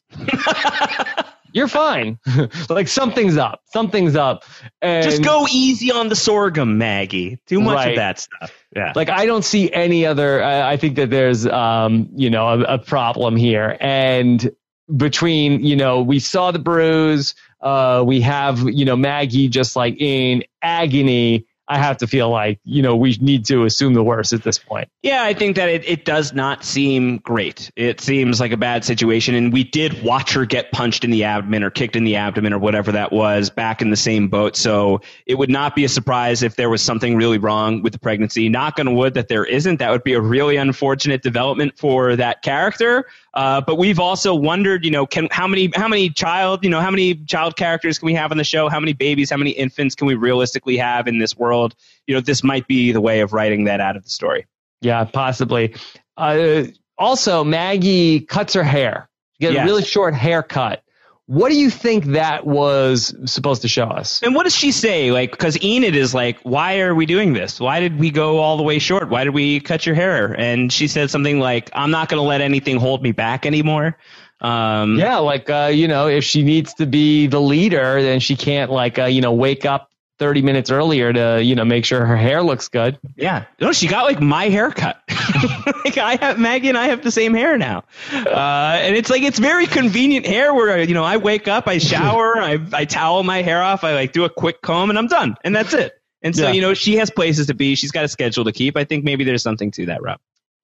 You're fine. Like something's up. Something's up. And Just go easy on the sorghum, Maggie. Too much Right. of that stuff. Yeah. Like, I don't see any other, I, I think that there's, um, you know, a, a problem here. And between, you know, we saw the bruise, uh, we have, you know, Maggie just like in agony. I have to feel like, you know, we need to assume the worst at this point. Yeah, I think that it, it does not seem great. It seems like a bad situation. And we did watch her get punched in the abdomen or kicked in the abdomen or whatever that was back in the same boat. So it would not be a surprise if there was something really wrong with the pregnancy. Knock on wood that there isn't. That would be a really unfortunate development for that character. Uh, but we've also wondered, you know, can how many how many child, you know, how many child characters can we have on the show? How many babies, how many infants can we realistically have in this world? You know, this might be the way of writing that out of the story. Yeah, possibly. Uh, also, Maggie cuts her hair. She gets Yes. a really short haircut. What do you think that was supposed to show us? And what does she say? Like, because Enid is like, why are we doing this? Why did we go all the way short? Why did we cut your hair? And she said something like, I'm not going to let anything hold me back anymore. Um, Yeah, like, uh, you know, if she needs to be the leader, then she can't, like, uh, you know, wake up thirty minutes earlier to, you know, make sure her hair looks good. Yeah. No, she got like my haircut. Like I have Maggie and I have the same hair now. Uh, and it's like, it's very convenient hair where, you know, I wake up, I shower, I, I towel my hair off, I like do a quick comb and I'm done. And that's it. And so, Yeah. you know, she has places to be. She's got a schedule to keep. I think maybe there's something to that, Rob.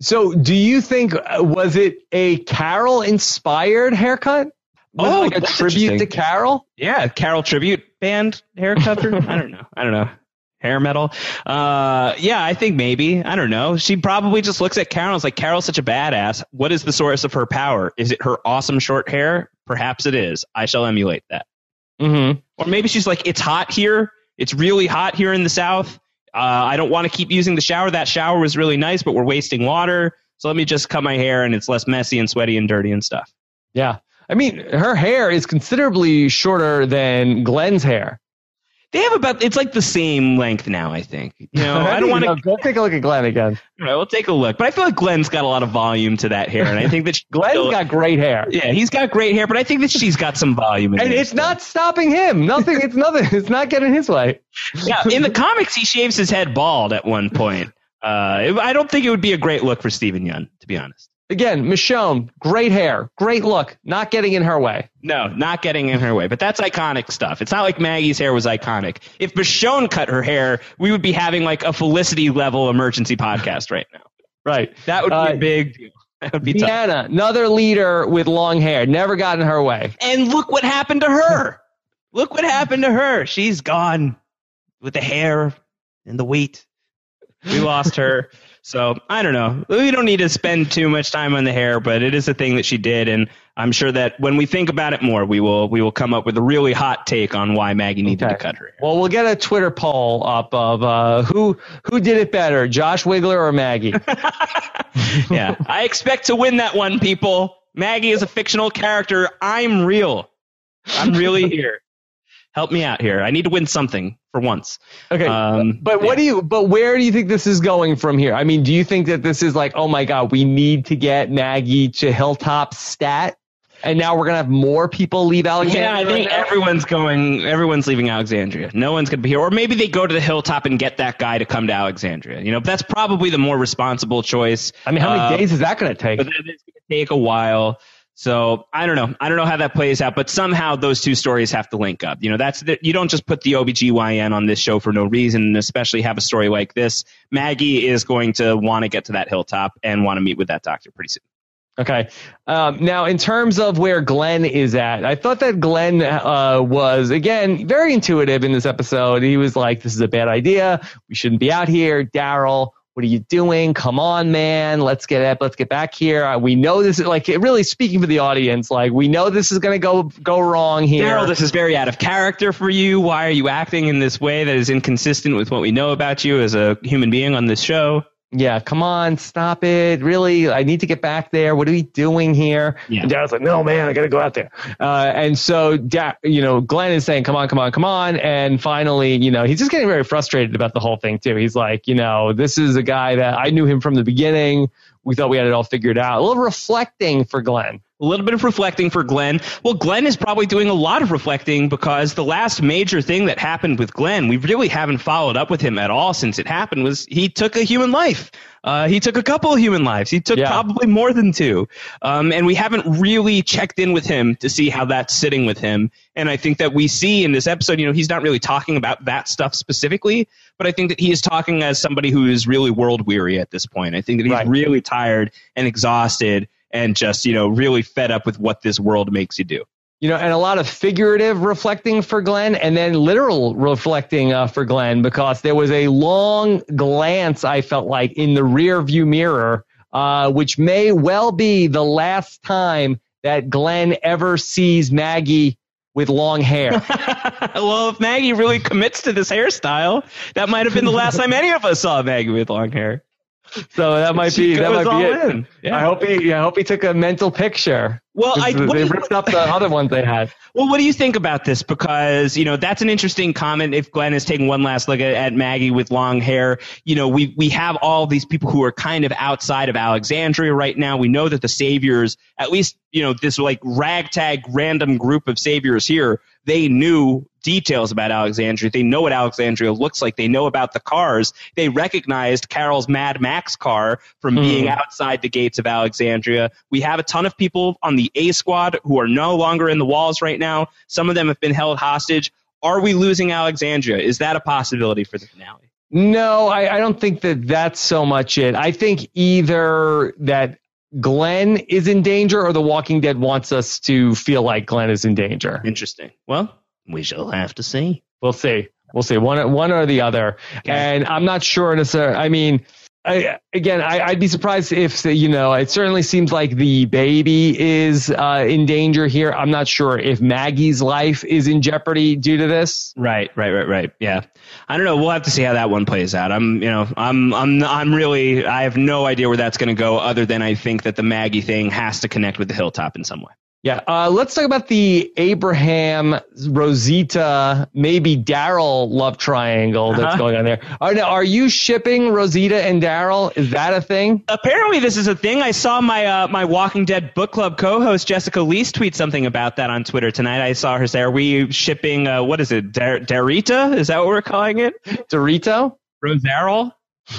So do you think, uh, was it a Carol inspired haircut? Was Oh, it like a that's tribute to interesting. Carol? Yeah, Carol tribute band haircut. or- I don't know. I don't know. Hair metal. Uh, yeah, I think maybe. I don't know. She probably just looks at Carol and is like, Carol's such a badass. What is the source of her power? Is it her awesome short hair? Perhaps it is. I shall emulate that. Mm-hmm. Or maybe she's like, it's hot here. It's really hot here in the South. Uh, I don't want to keep using the shower. That shower was really nice, but we're wasting water. So let me just cut my hair and it's less messy and sweaty and dirty and stuff. Yeah. I mean, her hair is considerably shorter than Glenn's hair. They have about, it's like the same length now, I think. You know, I don't want to. Go take a look at Glenn again. All right, we'll take a look. But I feel like Glenn's got a lot of volume to that hair. And I think that she Glenn's still, got great hair. Yeah, he's got great hair, but I think that she's got some volume in And it. it's not stopping him. Nothing. It's nothing. It's not getting his way. Yeah, in the comics, he shaves his head bald at one point. Uh, I don't think it would be a great look for Steven Yeun, to be honest. Again, Michonne, great hair, great look, not getting in her way. No, not getting in her way. But that's iconic stuff. It's not like Maggie's hair was iconic. If Michonne cut her hair, we would be having like a Felicity level emergency podcast right now. Right. That would be Uh, a big deal. That would be tough. Deanna, another leader with long hair, never got in her way. And look what happened to her. Look what happened to her. She's gone with the hair and the weight. We lost her. So I don't know. We don't need to spend too much time on the hair, but it is a thing that she did, and I'm sure that when we think about it more, we will we will come up with a really hot take on why Maggie needed Okay. to cut her hair. Well, we'll get a Twitter poll up of uh, who who did it better, Josh Wigler or Maggie. Yeah, I expect to win that one, people. Maggie is a fictional character. I'm real. I'm really here. Help me out here. I need to win something for once. Okay, Um, but what do you? But where do you think this is going from here? I mean, do you think that this is like, oh my God, we need to get Maggie to Hilltop stat, and now we're gonna have more people leave Alexandria? Yeah, I think right now? everyone's going. Everyone's leaving Alexandria. No one's going to be here, or maybe they go to the Hilltop and get that guy to come to Alexandria. You know, that's probably the more responsible choice. I mean, how many Uh, days is that gonna take? But then it's going to take a while. So I don't know. I don't know how that plays out, but somehow those two stories have to link up. You know, that's the, you don't just put the O B G Y N on this show for no reason, and especially have a story like this. Maggie is going to want to get to that Hilltop and want to meet with that doctor pretty soon. Okay. Um, now, in terms of where Glenn is at, I thought that Glenn uh, was, again, very intuitive in this episode. He was like, this is a bad idea. We shouldn't be out here. Daryl, what are you doing? Come on, man. Let's get up. Let's get back here. Uh, we know this is like really speaking for the audience. Like, we know this is going to go go wrong here. Daryl, this is very out of character for you. Why are you acting in this way that is inconsistent with what we know about you as a human being on this show? Yeah, come on, stop it. Really, I need to get back there. What are we doing here? Yeah. And Daryl's like, no, man, I got to go out there. Uh, and so, da- you know, Glenn is saying, come on, come on, come on. And finally, you know, he's just getting very frustrated about the whole thing, too. He's like, you know, this is a guy that I knew him from the beginning. We thought we had it all figured out. A little reflecting for Glenn. A little bit of reflecting for Glenn. Well, Glenn is probably doing a lot of reflecting because the last major thing that happened with Glenn, we really haven't followed up with him at all since it happened, was he took a human life. Uh, he took a couple of human lives. He took Yeah. probably more than two. Um, and we haven't really checked in with him to see how that's sitting with him. And I think that we see in this episode, you know, he's not really talking about that stuff specifically, but I think that he is talking as somebody who is really world weary at this point. I think that he's Right. really tired and exhausted and just, you know, really fed up with what this world makes you do. You know, and a lot of figurative reflecting for Glenn and then literal reflecting uh, for Glenn, because there was a long glance, I felt like, in the rear view mirror, uh, which may well be the last time that Glenn ever sees Maggie with long hair. Well, if Maggie really commits to this hairstyle, that might have been the last time any of us saw Maggie with long hair. So that might She be that goes might be all it. in. Yeah. I hope he I hope he took a mental picture. Well, I, what they do you- ripped up the other ones they had. Well, what do you think about this? Because, you know, that's an interesting comment. If Glenn is taking one last look at, at Maggie with long hair, you know, we, we have all these people who are kind of outside of Alexandria right now. We know that the saviors, at least, you know, this like ragtag random group of saviors here, they knew details about Alexandria. They know what Alexandria looks like. They know about the cars. They recognized Carol's Mad Max car from Hmm. being outside the gates of Alexandria. We have a ton of people on the A squad who are no longer in the walls right now. Some of them have been held hostage. Are we losing Alexandria? Is that a possibility for the finale? No, I, I don't think that that's so much it. I think either that Glenn is in danger or The Walking Dead wants us to feel like Glenn is in danger. Interesting. Well, we shall have to see. We'll see. We'll see. One, one or the other. Okay. And I'm not sure necessarily. I mean, I, again, I, I'd be surprised if, you know, it certainly seems like the baby is uh, in danger here. I'm not sure if Maggie's life is in jeopardy due to this. Right, right, right, right. Yeah. I don't know. We'll have to see how that one plays out. I'm, you know, I'm, I'm, I'm really, I have no idea where that's going to go other than I think that the Maggie thing has to connect with the Hilltop in some way. Yeah, uh, let's talk about the Abraham, Rosita, maybe Daryl love triangle that's uh-huh. going on there. Are, now, are you shipping Rosita and Daryl? Is that a thing? Apparently, this is a thing. I saw my uh, my Walking Dead book club co-host Jessica Leese tweet something about that on Twitter tonight. I saw her say, "Are we shipping? Uh, what is it? Dar- Darita? Is that what we're calling it? Dorito? Rosario?"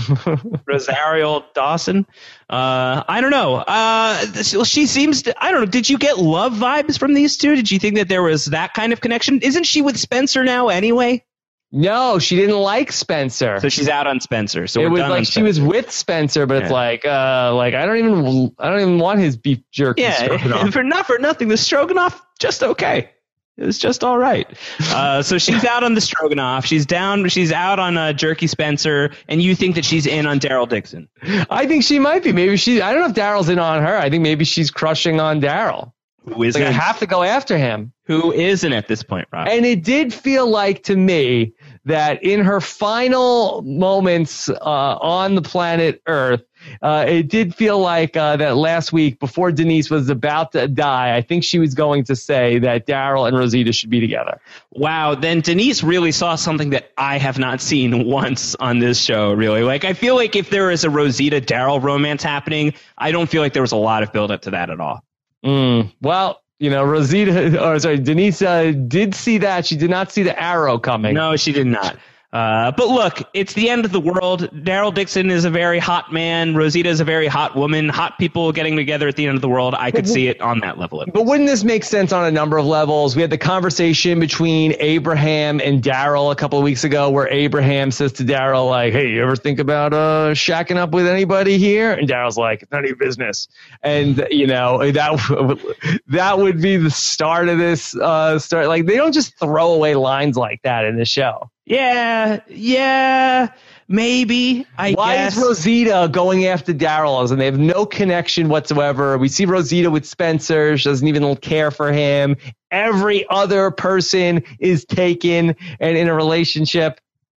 Rosario Dawson. Uh, I don't know. Uh, she seems to, I don't know. Did you get love vibes from these two? Did you think that there was that kind of connection? Isn't she with Spencer now anyway? No, she didn't like Spencer. So she's out on Spencer. So it we're was done like she was with Spencer, but yeah. it's like, uh, like I don't even, I don't even want his beef jerky. Yeah, for not for nothing, the stroganoff just okay. It was just all right. Uh, so she's out on the stroganoff. She's down. She's out on uh, Jerky Spencer, and you think that she's in on Daryl Dixon? I think she might be. Maybe she. I don't know if Daryl's in on her. I think maybe she's crushing on Daryl. Who isn't? Like I have to go after him. Who isn't at this point, Rob? And it did feel like to me that in her final moments uh, on the planet Earth, uh, it did feel like uh, that last week before Denise was about to die, I think she was going to say that Daryl and Rosita should be together. Wow. Then Denise really saw something that I have not seen once on this show, really. Like, I feel like if there is a Rosita-Daryl romance happening, I don't feel like there was a lot of build-up to that at all. Mm, well, you know, Rosita, or sorry, Denise uh, did see that. She did not see the arrow coming. No, she did not. Uh, but look, it's the end of the world. Daryl Dixon is a very hot man. Rosita is a very hot woman. Hot people getting together at the end of the world. I could see it on that level. But wouldn't this make sense on a number of levels? We had the conversation between Abraham and Daryl a couple of weeks ago where Abraham says to Daryl, like, hey, you ever think about uh, shacking up with anybody here? And Daryl's like, it's none of your business. And, you know, that, that would be the start of this uh, start. Like, they don't just throw away lines like that in the show. Yeah, yeah, maybe, I Why guess. is Rosita going after Daryl? And they have no connection whatsoever. We see Rosita with Spencer. She doesn't even care for him. Every other person is taken and in a relationship.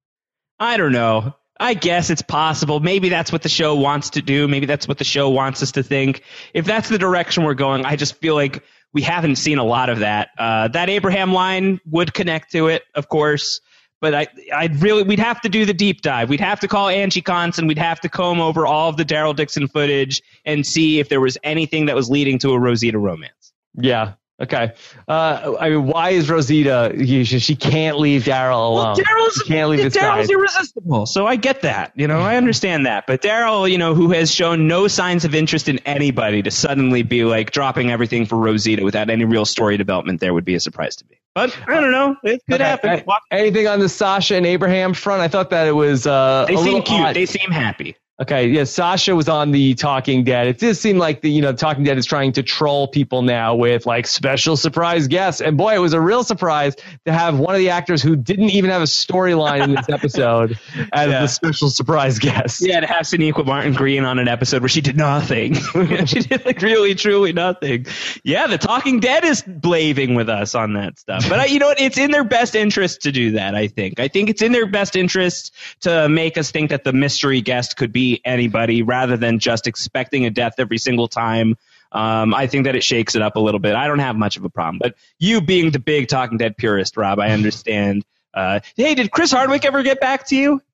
I don't know. I guess it's possible. Maybe that's what the show wants to do. Maybe that's what the show wants us to think. If that's the direction we're going, I just feel like we haven't seen a lot of that. Uh, that Abraham line would connect to it, of course. But I, I'd really, we'd have to do the deep dive. We'd have to call Angie Conson. We'd have to comb over all of the Daryl Dixon footage and see if there was anything that was leading to a Rosita romance. Yeah. Okay. Uh, I mean, why is Rosita? She can't leave Daryl alone. Well, Daryl's, she can't leave this Daryl's guy. irresistible, so I get that. You know, I understand that. But Daryl, you know, who has shown no signs of interest in anybody, to suddenly be like dropping everything for Rosita without any real story development, there would be a surprise to me. But I don't know. It could okay. happen. Anything on the Sasha and Abraham front? I thought that it was. Uh, they a seem cute. Odd. They seem happy. Okay, yeah, Sasha was on the Talking Dead. It does seem like the you know Talking Dead is trying to troll people now with like special surprise guests. And boy, it was a real surprise to have one of the actors who didn't even have a storyline in this episode as yeah. the special surprise guest. Yeah, to have Sonequa Martin Green on an episode where she did nothing. She did like really, truly nothing. Yeah, the Talking Dead is blaving with us on that stuff. But I, you know what? It's in their best interest to do that. I think. I think it's in their best interest to make us think that the mystery guest could be anybody rather than just expecting a death every single time. Um, I think that it shakes it up a little bit. I don't have much of a problem. But you being the big Talking Dead purist, Rob, I understand. Uh, hey, did Chris Hardwick ever get back to you?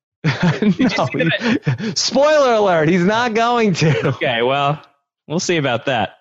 No, you spoiler alert, he's not going to. Okay, well, we'll see about that.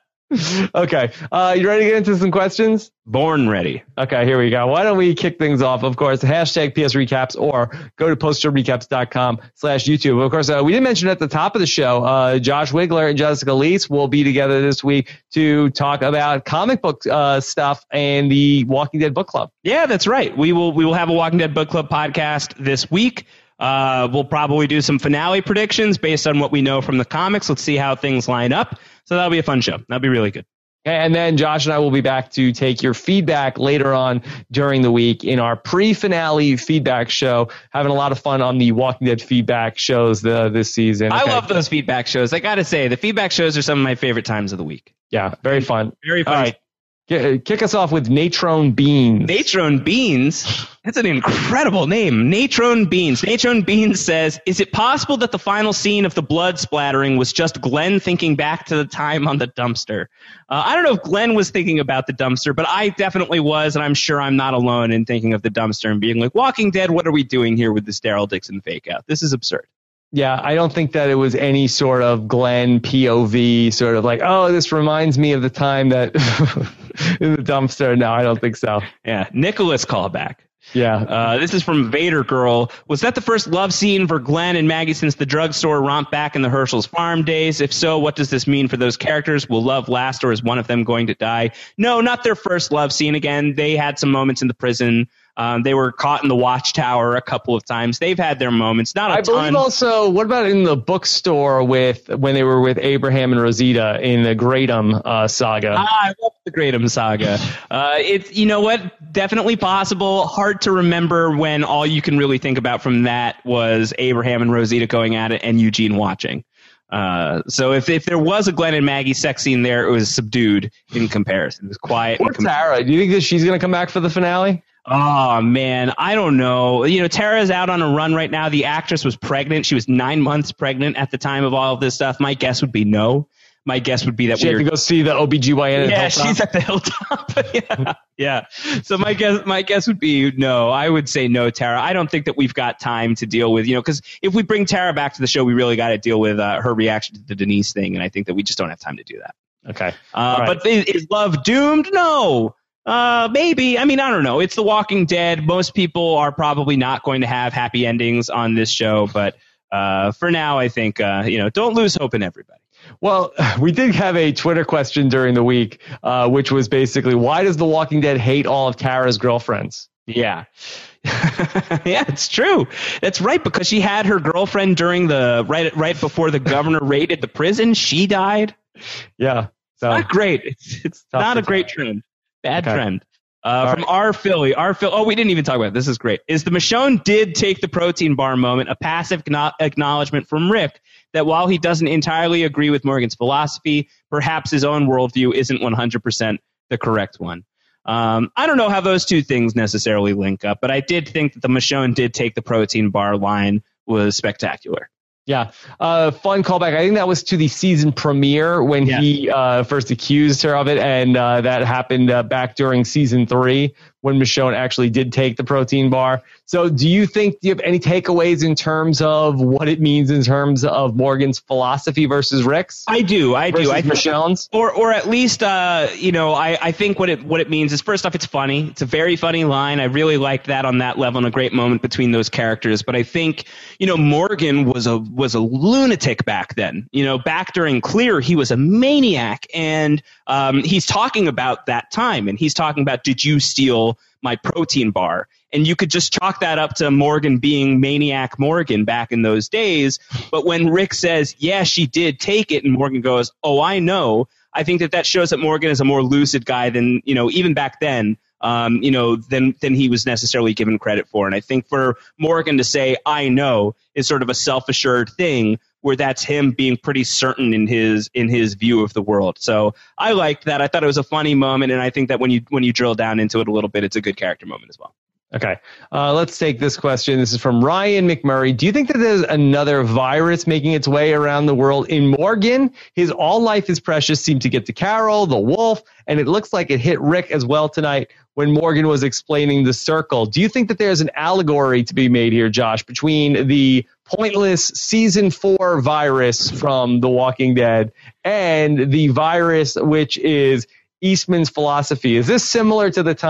Okay. Uh, you ready to get into some questions? Born ready. Okay, here we go. Why don't we kick things off? Of course, hashtag P S Recaps or go to post show recaps dot com slash YouTube. Of course, uh, we didn't mention at the top of the show, uh, Josh Wigler and Jessica Leese will be together this week to talk about comic book uh, stuff and the Walking Dead Book Club. Yeah, that's right. We will we will have a Walking Dead Book Club podcast this week. Uh, we'll probably do some finale predictions based on what we know from the comics. Let's see how things line up. So that'll be a fun show. That'll be really good. And then Josh and I will be back to take your feedback later on during the week in our pre-finale feedback show. Having a lot of fun on the Walking Dead feedback shows the, this season. I okay. love those feedback shows. I got to say, the feedback shows are some of my favorite times of the week. Yeah, very fun. Very fun. All right. Kick us off with Natrone Beans. Natrone Beans? That's an incredible name. Natrone Beans. Natrone Beans says, is it possible that the final scene of the blood splattering was just Glenn thinking back to the time on the dumpster? Uh, I don't know if Glenn was thinking about the dumpster, but I definitely was, and I'm sure I'm not alone in thinking of the dumpster and being like, Walking Dead, what are we doing here with this Daryl Dixon fake out? This is absurd. Yeah, I don't think that it was any sort of Glenn P O V sort of like, oh, this reminds me of the time that in the dumpster. No, I don't think so. Yeah, Nicholas callback. Yeah. Uh, this is from Vader Girl. Was that the first love scene for Glenn and Maggie since the drugstore romp back in the Herschel's farm days? If so, what does this mean for those characters? Will love last, or is one of them going to die? No, not their first love scene. Again, they had some moments in the prison. Um, they were caught in the watchtower a couple of times. They've had their moments. Not a I ton. believe also, what about in the bookstore with when they were with Abraham and Rosita in the Greatham uh, saga? Ah, I love the Greatham saga. Uh, it's, you know what? Definitely possible. Hard to remember when all you can really think about from that was Abraham and Rosita going at it and Eugene watching. Uh, so if, if there was a Glenn and Maggie sex scene there, it was subdued in comparison. It was quiet. Poor Tara. Do you think that she's going to come back for the finale? Oh, man, I don't know. You know, Tara's out on a run right now. The actress was pregnant. She was nine months pregnant at the time of all of this stuff. My guess would be no. My guess would be that she we had to go see the O B G Y N. Yeah, she's at the Hilltop. yeah, yeah. So my guess, my guess would be no. I would say no, Tara. I don't think that we've got time to deal with, you know, because if we bring Tara back to the show, we really got to deal with uh, her reaction to the Denise thing, and I think that we just don't have time to do that. Okay. Uh, right. But is, is love doomed? No. Uh, maybe. I mean, I don't know. It's The Walking Dead. Most people are probably not going to have happy endings on this show, but uh, for now, I think uh, you know, don't lose hope in everybody. Well, we did have a Twitter question during the week, uh, which was basically, why does The Walking Dead hate all of Tara's girlfriends? Yeah. yeah, it's true. That's right, because she had her girlfriend during the right right before the governor raided the prison. She died. Yeah. So not great. It's, it's not a great trend. Bad okay. trend. Uh, from right. R. Philly. R. Philly. Oh, we didn't even talk about it. This is great. Is the Michonne did take the protein bar moment a passive acknowledgement from Rick that while he doesn't entirely agree with Morgan's philosophy, perhaps his own worldview isn't one hundred percent the correct one? Um, I don't know how those two things necessarily link up, but I did think that the Michonne did take the protein bar line was spectacular. Yeah. Uh, fun callback. I think that was to the season premiere when yeah. he uh, first accused her of it. And uh, that happened uh, back during season three when Michonne actually did take the protein bar. So do you think, do you have any takeaways in terms of what it means in terms of Morgan's philosophy versus Rick's? I do. I do. I Michonne's? Or or at least, uh, you know, I, I think what it what it means is, first off, it's funny. It's a very funny line. I really liked that on that level and a great moment between those characters. But I think, you know, Morgan was a was a lunatic back then. You know, back during Clear, he was a maniac. And um, he's talking about that time. And he's talking about, did you steal my protein bar? And you could just chalk that up to Morgan being maniac Morgan back in those days. But when Rick says, yeah, she did take it, and Morgan goes, oh, I know, I think that that shows that Morgan is a more lucid guy than, you know, even back then, um, you know, than, than he was necessarily given credit for. And I think for Morgan to say, I know, is sort of a self-assured thing where that's him being pretty certain in his in his view of the world. So I liked that. I thought it was a funny moment, and I think that when you when you drill down into it a little bit, it's a good character moment as well. Okay, uh, let's take this question. This is from Ryan McMurray. Do you think that there's another virus making its way around the world? In Morgan, his all life is precious seemed to get to Carol, the wolf, and it looks like it hit Rick as well tonight when Morgan was explaining the circle. Do you think that there's an allegory to be made here, Josh, between the pointless season four virus from The Walking Dead and the virus which is Eastman's philosophy? Is this similar to the time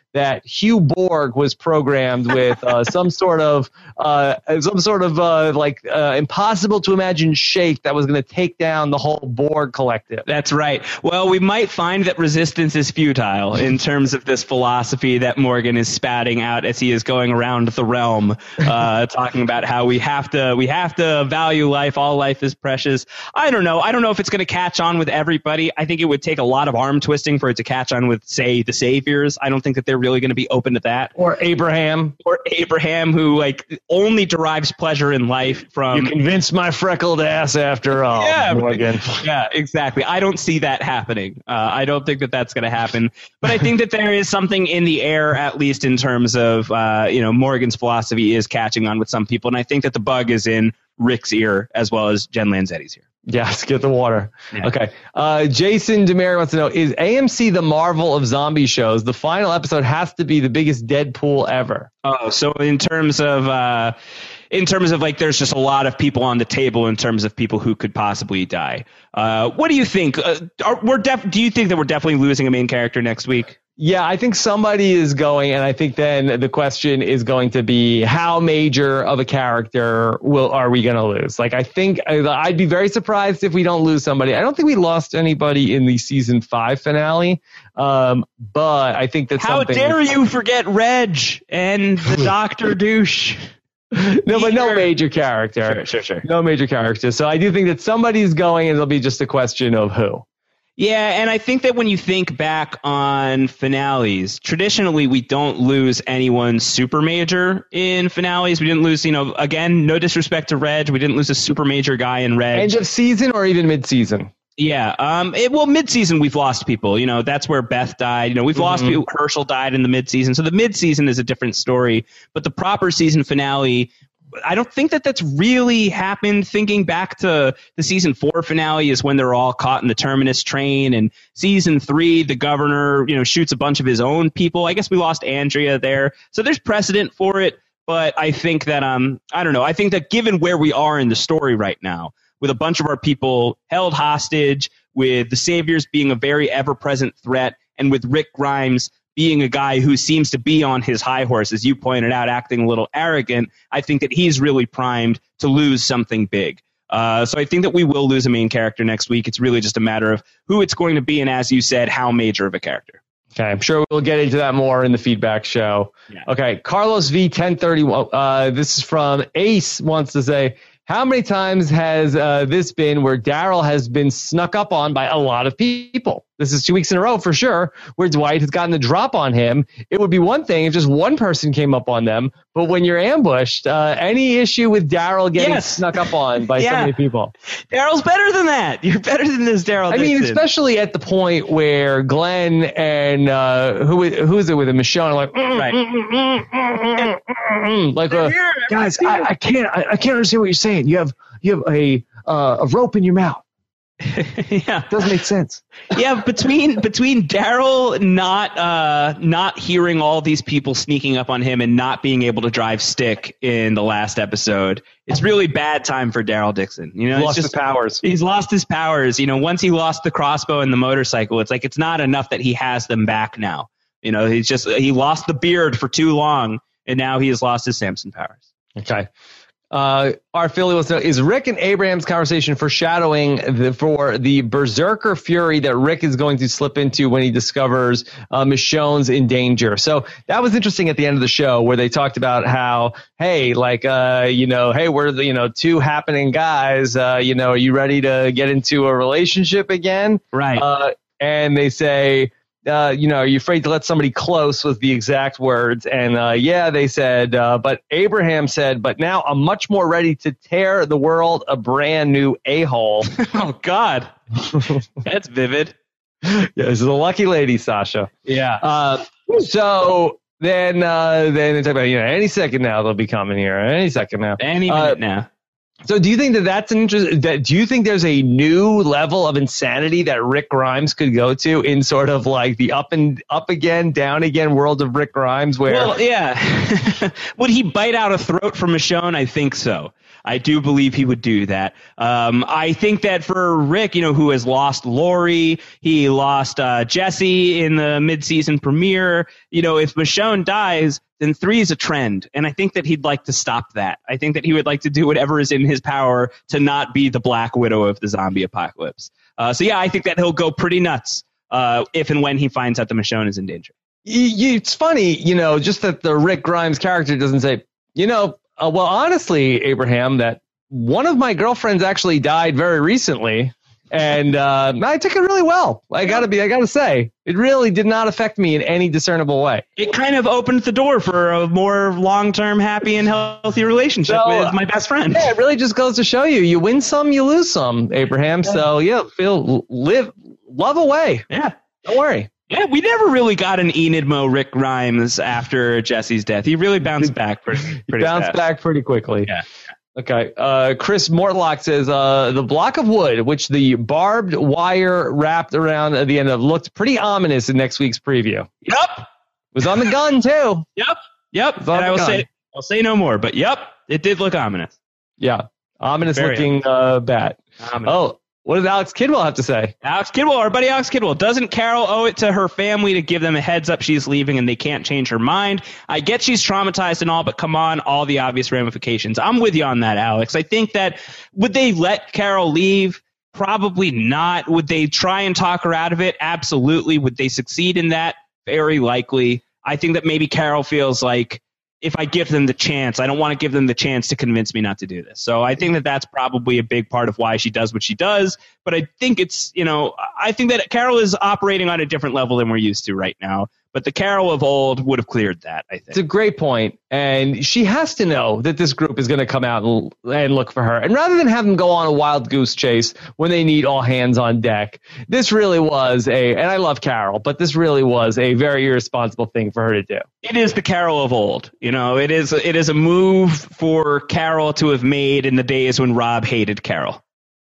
that Hugh Borg was programmed with uh, some sort of uh, some sort of uh, like uh, impossible to imagine shake that was going to take down the whole Borg collective. That's right. Well, we might find that resistance is futile in terms of this philosophy that Morgan is spouting out as he is going around the realm, uh, talking about how we have to we have to value life. All life is precious. I don't know. I don't know if it's going to catch on with everybody. I think it would take a lot of arm twisting for it to catch on with, say, the Saviors. I don't think that they're really going to be open to that. Or Abraham. Or Abraham, who like only derives pleasure in life from... You convinced my freckled ass after all. Yeah, Morgan. Yeah, exactly. I don't see that happening. Uh, I don't think that that's going to happen. But I think that there is something in the air, at least in terms of, uh, you know, Morgan's philosophy is catching on with some people. And I think that the bug is in Rick's ear as well as Jen Lanzetti's ear. Yes, get the water. Yeah. Okay. Uh, Jason Demary wants to know, is A M C the Marvel of zombie shows? The final episode has to be the biggest Deadpool ever. Oh, so in terms of uh, in terms of like there's just a lot of people on the table in terms of people who could possibly die. Uh, what do you think? Uh, are, we're def- do you think that we're definitely losing a main character next week? Yeah, I think somebody is going, and I think then the question is going to be how major of a character will are we going to lose? Like, I think I'd be very surprised if we don't lose somebody. I don't think we lost anybody in the season five finale, um, but I think that how something. How dare you forget Reg and the Doctor Douche? No, but no major character. Sure, sure, sure. No major character. So I do think that somebody's going, and it'll be just a question of who. Yeah, and I think that when you think back on finales, traditionally we don't lose anyone super major in finales. We didn't lose, you know, again, no disrespect to Reg, we didn't lose a super major guy in Reg. End of season or even mid-season? Yeah, um, it, well, mid-season we've lost people. You know, that's where Beth died. You know, we've mm-hmm. lost people. Herschel died in the mid-season. So the mid-season is a different story. But the proper season finale, I don't think that that's really happened. Thinking back to the season four finale is when they're all caught in the Terminus train, and season three, the governor, you know, shoots a bunch of his own people. I guess we lost Andrea there, so there's precedent for it. But I think that um, I don't know. I think that given where we are in the story right now, with a bunch of our people held hostage, with the Saviors being a very ever-present threat, and with Rick Grimes being a guy who seems to be on his high horse, as you pointed out, acting a little arrogant, I think that he's really primed to lose something big. Uh, so I think that we will lose a main character next week. It's really just a matter of who it's going to be, and as you said, how major of a character. Okay, I'm sure we'll get into that more in the feedback show. Yeah. Okay, Carlos V ten thirty-one. Uh, this is from Ace, wants to say, how many times has uh, this been where Daryl has been snuck up on by a lot of people? This is two weeks in a row for sure, where Dwight has gotten the drop on him. It would be one thing if just one person came up on them, but when you're ambushed, uh, any issue with Daryl getting yes. snuck up on by yeah. so many people? Daryl's better than that. You're better than this, Daryl. I mean, especially at the point where Glenn and uh, who who is it with him, Michonne, are like, mm, right. mm, mm, mm, mm, mm, like, uh, guys, I, I can't, I, I can't understand what you're saying. You have you have a uh, a rope in your mouth. Yeah, doesn't make sense. Yeah, between between Daryl not uh, not hearing all these people sneaking up on him and not being able to drive stick in the last episode, it's really bad time for Daryl Dixon. You know, he's it's lost just, his powers. He's lost his powers. You know, once he lost the crossbow and the motorcycle, it's like it's not enough that he has them back now. You know, he's just he lost the beard for too long, and now he has lost his Samson powers. Okay. Uh, our Philly wants to know, is Rick and Abraham's conversation foreshadowing the, for the berserker fury that Rick is going to slip into when he discovers uh, Michonne's in danger? So that was interesting at the end of the show where they talked about how, hey, like, uh, you know, hey, we're the, you know, two happening guys. Uh, you know, are you ready to get into a relationship again? Right. Uh, and they say, Uh, you know, are you afraid to let somebody close was the exact words. And uh, yeah, they said, uh, but Abraham said, but now I'm much more ready to tear the world a brand new a-hole. Oh, God. That's vivid. Yeah, this is a lucky lady, Sasha. Yeah. Uh, so then, uh, then they talk about, you know, any second now they'll be coming here. Any second now. Any minute uh, now. So do you think that that's an interest? That do you think there's a new level of insanity that Rick Grimes could go to in sort of like the up and up again, down again world of Rick Grimes? Where, well, yeah, would he bite out a throat from Michonne? I think so. I do believe he would do that. Um, I think that for Rick, you know, who has lost Lori, he lost uh, Jesse in the mid-season premiere. You know, if Michonne dies, then three is a trend. And I think that he'd like to stop that. I think that he would like to do whatever is in his power to not be the Black Widow of the zombie apocalypse. Uh, so, yeah, I think that he'll go pretty nuts uh, if and when he finds out that Michonne is in danger. It's funny, you know, just that the Rick Grimes character doesn't say, you know, uh, well, honestly, Abraham, that one of my girlfriends actually died very recently, and uh, I took it really well. I gotta be, I gotta say, it really did not affect me in any discernible way. It kind of opened the door for a more long-term, happy and healthy relationship so, with my best friend. Yeah, it really just goes to show you, you win some, you lose some, Abraham. Yeah. So yeah, feel live, love away. Yeah, don't worry. Yeah, we never really got an Enidmo Rick Grimes after Jesse's death. He really bounced back pretty, pretty bounced fast. back pretty quickly. Yeah. Okay. Uh, Chris Mortlock says uh, the block of wood, which the barbed wire wrapped around at the end of, looked pretty ominous in next week's preview. Yep. Was on the gun too. Yep. Yep. And I will gun. say, I'll say no more. But yep, it did look ominous. Yeah, ominous Very looking ominous. Uh, bat. Ominous. Oh. What does Alex Kidwell have to say? Alex Kidwell, our buddy Alex Kidwell. Doesn't Carol owe it to her family to give them a heads up she's leaving and they can't change her mind? I get she's traumatized and all, but come on, all the obvious ramifications. I'm with you on that, Alex. I think that would they let Carol leave? Probably not. Would they try and talk her out of it? Absolutely. Would they succeed in that? Very likely. I think that maybe Carol feels like, if I give them the chance, I don't want to give them the chance to convince me not to do this. So I think that that's probably a big part of why she does what she does. But I think it's, you know, I think that Carol is operating on a different level than we're used to right now. But the Carol of old would have cleared that, I think. It's a great point. And she has to know that this group is going to come out and, and look for her. And rather than have them go on a wild goose chase when they need all hands on deck, this really was a, and I love Carol, but this really was a very irresponsible thing for her to do. It is the Carol of old. You know, it is, it is a move for Carol to have made in the days when Rob hated Carol.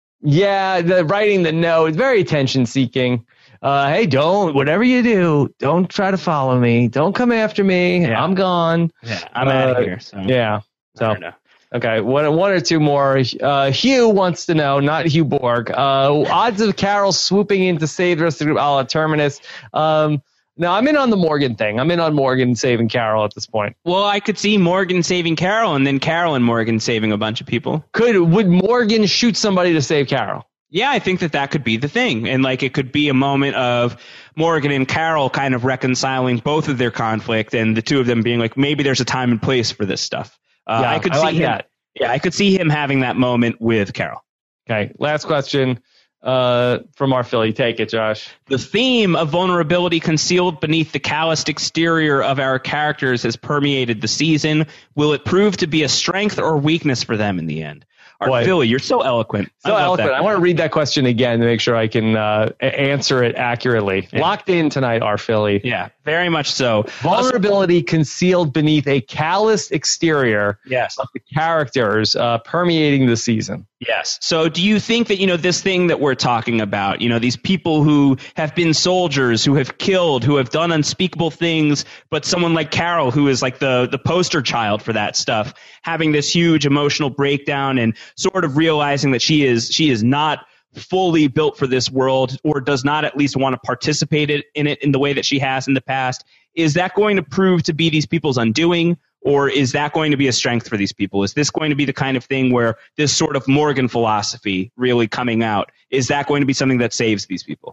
Yeah, the writing the note is very attention seeking. Uh, hey, don't, whatever you do, don't try to follow me. Don't come after me. Yeah. I'm gone. Yeah, I'm uh, out of here. So. Yeah. So, okay, one, one or two more. Uh, Hugh wants to know, not Hugh Borg, uh, odds of Carol swooping in to save the rest of the group a la Terminus. Um, now, I'm in on the Morgan thing. I'm in on Morgan saving Carol at this point. Well, I could see Morgan saving Carol and then Carol and Morgan saving a bunch of people. Could Would Morgan shoot somebody to save Carol? Yeah, I think that that could be the thing. And like it could be a moment of Morgan and Carol kind of reconciling both of their conflict and the two of them being like, maybe there's a time and place for this stuff. Uh, yeah, I could I see like him, that. Yeah, I could see him having that moment with Carol. Okay, last question uh, from our Philly. Take it, Josh. The theme of vulnerability concealed beneath the calloused exterior of our characters has permeated the season. Will it prove to be a strength or weakness for them in the end? Art Philly, you're so eloquent. So I eloquent. That. I want to read that question again to make sure I can uh, answer it accurately. Yeah. Locked in tonight, Art Philly. Yeah, very much so. Vulnerability also, concealed beneath a calloused exterior yes. of the characters uh, permeating the season. Yes. So do you think that, you know, this thing that we're talking about, you know, these people who have been soldiers, who have killed, who have done unspeakable things, but someone like Carol, who is like the, the poster child for that stuff, having this huge emotional breakdown and sort of realizing that she is she is not fully built for this world or does not at least want to participate in it in the way that she has in the past. Is that going to prove to be these people's undoing? Or is that going to be a strength for these people? Is this going to be the kind of thing where this sort of Morgan philosophy really coming out, is that going to be something that saves these people?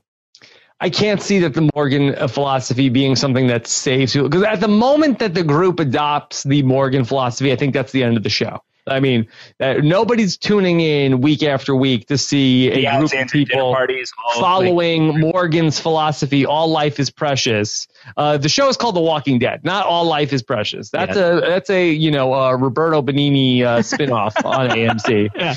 I can't see that the Morgan philosophy being something that saves people. Because at the moment that the group adopts the Morgan philosophy, I think that's the end of the show. I mean, uh, nobody's tuning in week after week to see a yeah, group of people parties, following like, Morgan's philosophy. All life is precious. Uh, the show is called The Walking Dead. Not All Life is Precious. That's yeah. a that's a you know uh, Roberto Benigni uh, spinoff on A M C. Yeah.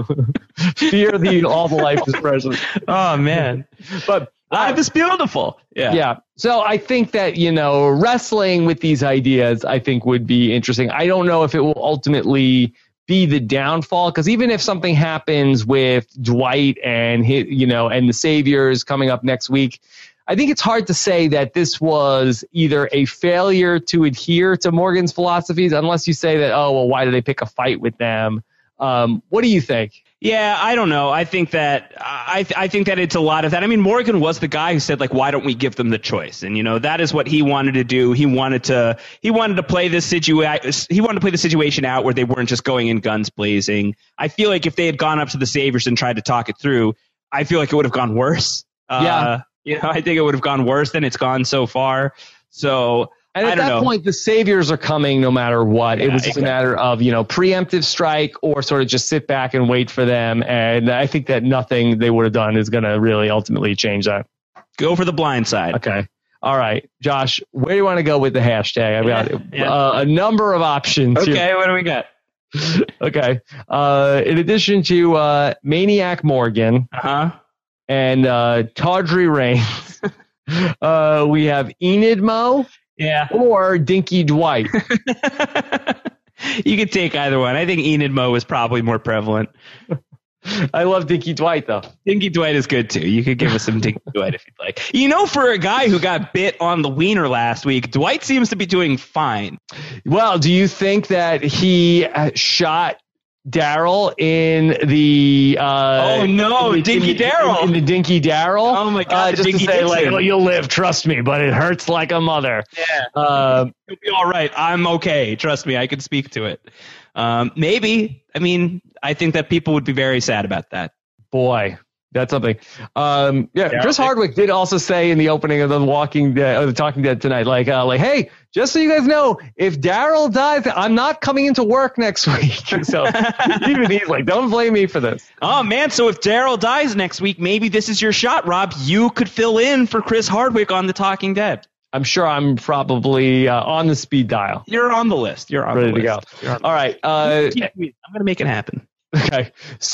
Fear the All the Life is Precious. Oh man, but. Life is beautiful. Yeah. Yeah. So I think that, you know, wrestling with these ideas, I think would be interesting. I don't know if it will ultimately be the downfall, because even if something happens with Dwight and his, you know, and the Saviors coming up next week, I think it's hard to say that this was either a failure to adhere to Morgan's philosophies, unless you say that, oh, well, why did they pick a fight with them? Um, what do you think? Yeah, I don't know. I think that I th- I think that it's a lot of that. I mean, Morgan was the guy who said, like, why don't we give them the choice? And you know, that is what he wanted to do. He wanted to he wanted to play this situation. He wanted to play the situation out where they weren't just going in guns blazing. I feel like if they had gone up to the Saviors and tried to talk it through, I feel like it would have gone worse. Yeah, uh, you know, I think it would have gone worse than it's gone so far. So. And at that know. point, the Saviors are coming no matter what. Yeah, it was just exactly. a matter of, you know, preemptive strike or sort of just sit back and wait for them. And I think that nothing they would have done is going to really ultimately change that. Go for the blind side. Okay. All right. Josh, where do you want to go with the hashtag? I've got Yeah, yeah. Uh, a number of options. Okay, here. what do we got? Okay. Uh, in addition to uh, Maniac Morgan Uh-huh. and uh, Tawdry Reigns, uh, we have Enid Mo. Yeah. Or Dinky Dwight. You could take either one. I think Enid Mo is probably more prevalent. I love Dinky Dwight, though. Dinky Dwight is good, too. You could give us some Dinky Dwight if you'd like. You know, for a guy who got bit on the wiener last week, Dwight seems to be doing fine. Well, do you think that he uh, shot Daryl in the uh, oh no, in the, Dinky in the, Daryl in, in the Dinky Daryl? Oh my God, uh, the just Dinky to say Dixon. like, oh, you'll live, trust me, but it hurts like a mother. Yeah, uh, you'll be all right. I'm okay. Trust me, I can speak to it. Um, maybe. I mean, I think that people would be very sad about that. Boy. That's something. Um, yeah, Yeah, Chris okay. Hardwick did also say in the opening of the Walking Dead, or the Talking Dead tonight, like, uh, like, hey, just so you guys know, if Daryl dies, I'm not coming into work next week. So even he's like, don't blame me for this. Oh man, so if Daryl dies next week, maybe this is your shot, Rob. You could fill in for Chris Hardwick on The Talking Dead. I'm sure I'm probably uh, on the speed dial. You're on the list. You're on Ready the to list. go. All right. Uh, Yeah, I'm going to make it happen. Okay,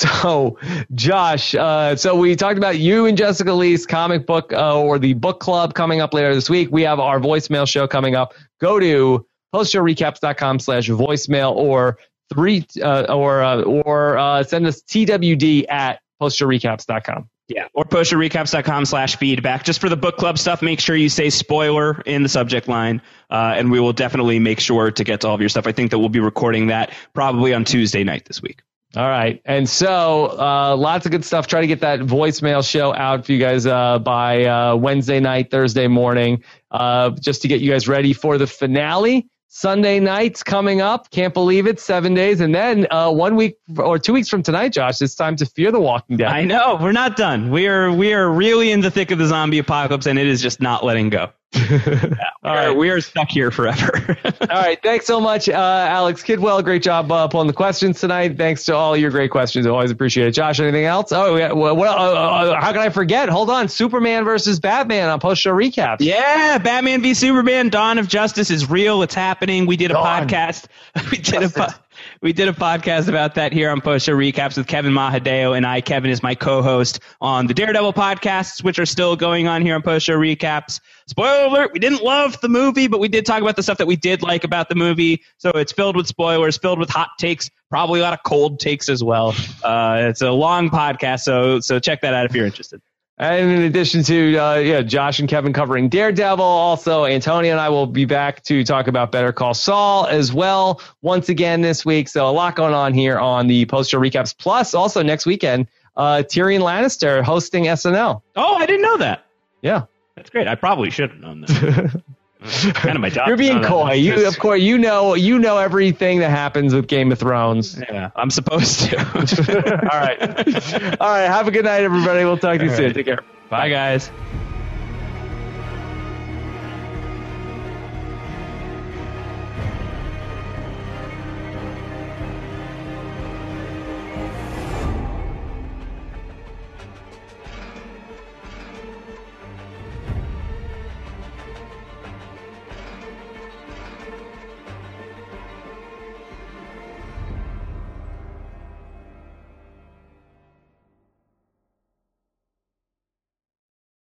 so Josh, uh, so we talked about you and Jessica Lee's comic book uh, or the book club coming up later this week. We have our voicemail show coming up. Go to postshowrecaps.com slash voicemail or three uh, or uh, or uh, send us T W D at postshowrecaps dot com. Yeah, or postshowrecaps.com slash feedback. Just for the book club stuff, make sure you say spoiler in the subject line, uh, and we will definitely make sure to get to all of your stuff. I think that we'll be recording that probably on Tuesday night this week. All right. And so uh, lots of good stuff. Try to get that voicemail show out for you guys uh, by uh, Wednesday night, Thursday morning, uh, just to get you guys ready for the finale. Sunday night's coming up. Can't believe it. Seven days. And then uh, one week or two weeks from tonight, Josh, it's time to Fear the Walking Dead. I know. We're not done. We are we are really in the thick of the zombie apocalypse, and it is just not letting go. Yeah, All right. We are stuck here forever. All right. Thanks so much, uh, Alex Kidwell. Great job uh, pulling the questions tonight. Thanks to all your great questions. Always appreciate it. Josh, anything else? Oh, yeah, well, well, uh, uh, how can I forget? Hold on. Superman versus Batman on post show recaps. Yeah, Batman v Superman: Dawn of Justice is real. It's happening. We did a Dawn. podcast. We did a po- we did a podcast about that here on Post Show Recaps with Kevin Mahadeo, and I. Kevin is my co-host on the Daredevil podcasts, which are still going on here on Post Show Recaps. Spoiler alert: we didn't love the movie, but we did talk about the stuff that we did like about the movie. So it's filled with spoilers, filled with hot takes, probably a lot of cold takes as well. Uh, it's a long podcast, so so check that out if you're interested. And in addition to uh, yeah, Josh and Kevin covering Daredevil, also Antonio and I will be back to talk about Better Call Saul as well once again this week. So a lot going on here on the Post Show Recaps. Plus, also next weekend, uh, Tyrion Lannister hosting S N L. Oh, I didn't know that. Yeah. That's great. I probably should have known that. Kind of my job. You're being to know coy. that. You, of course, you know, you know everything that happens with Game of Thrones. Yeah, I'm supposed to. All right. All right. Have a good night, everybody. We'll talk to you All soon. right. Take care. Bye, guys.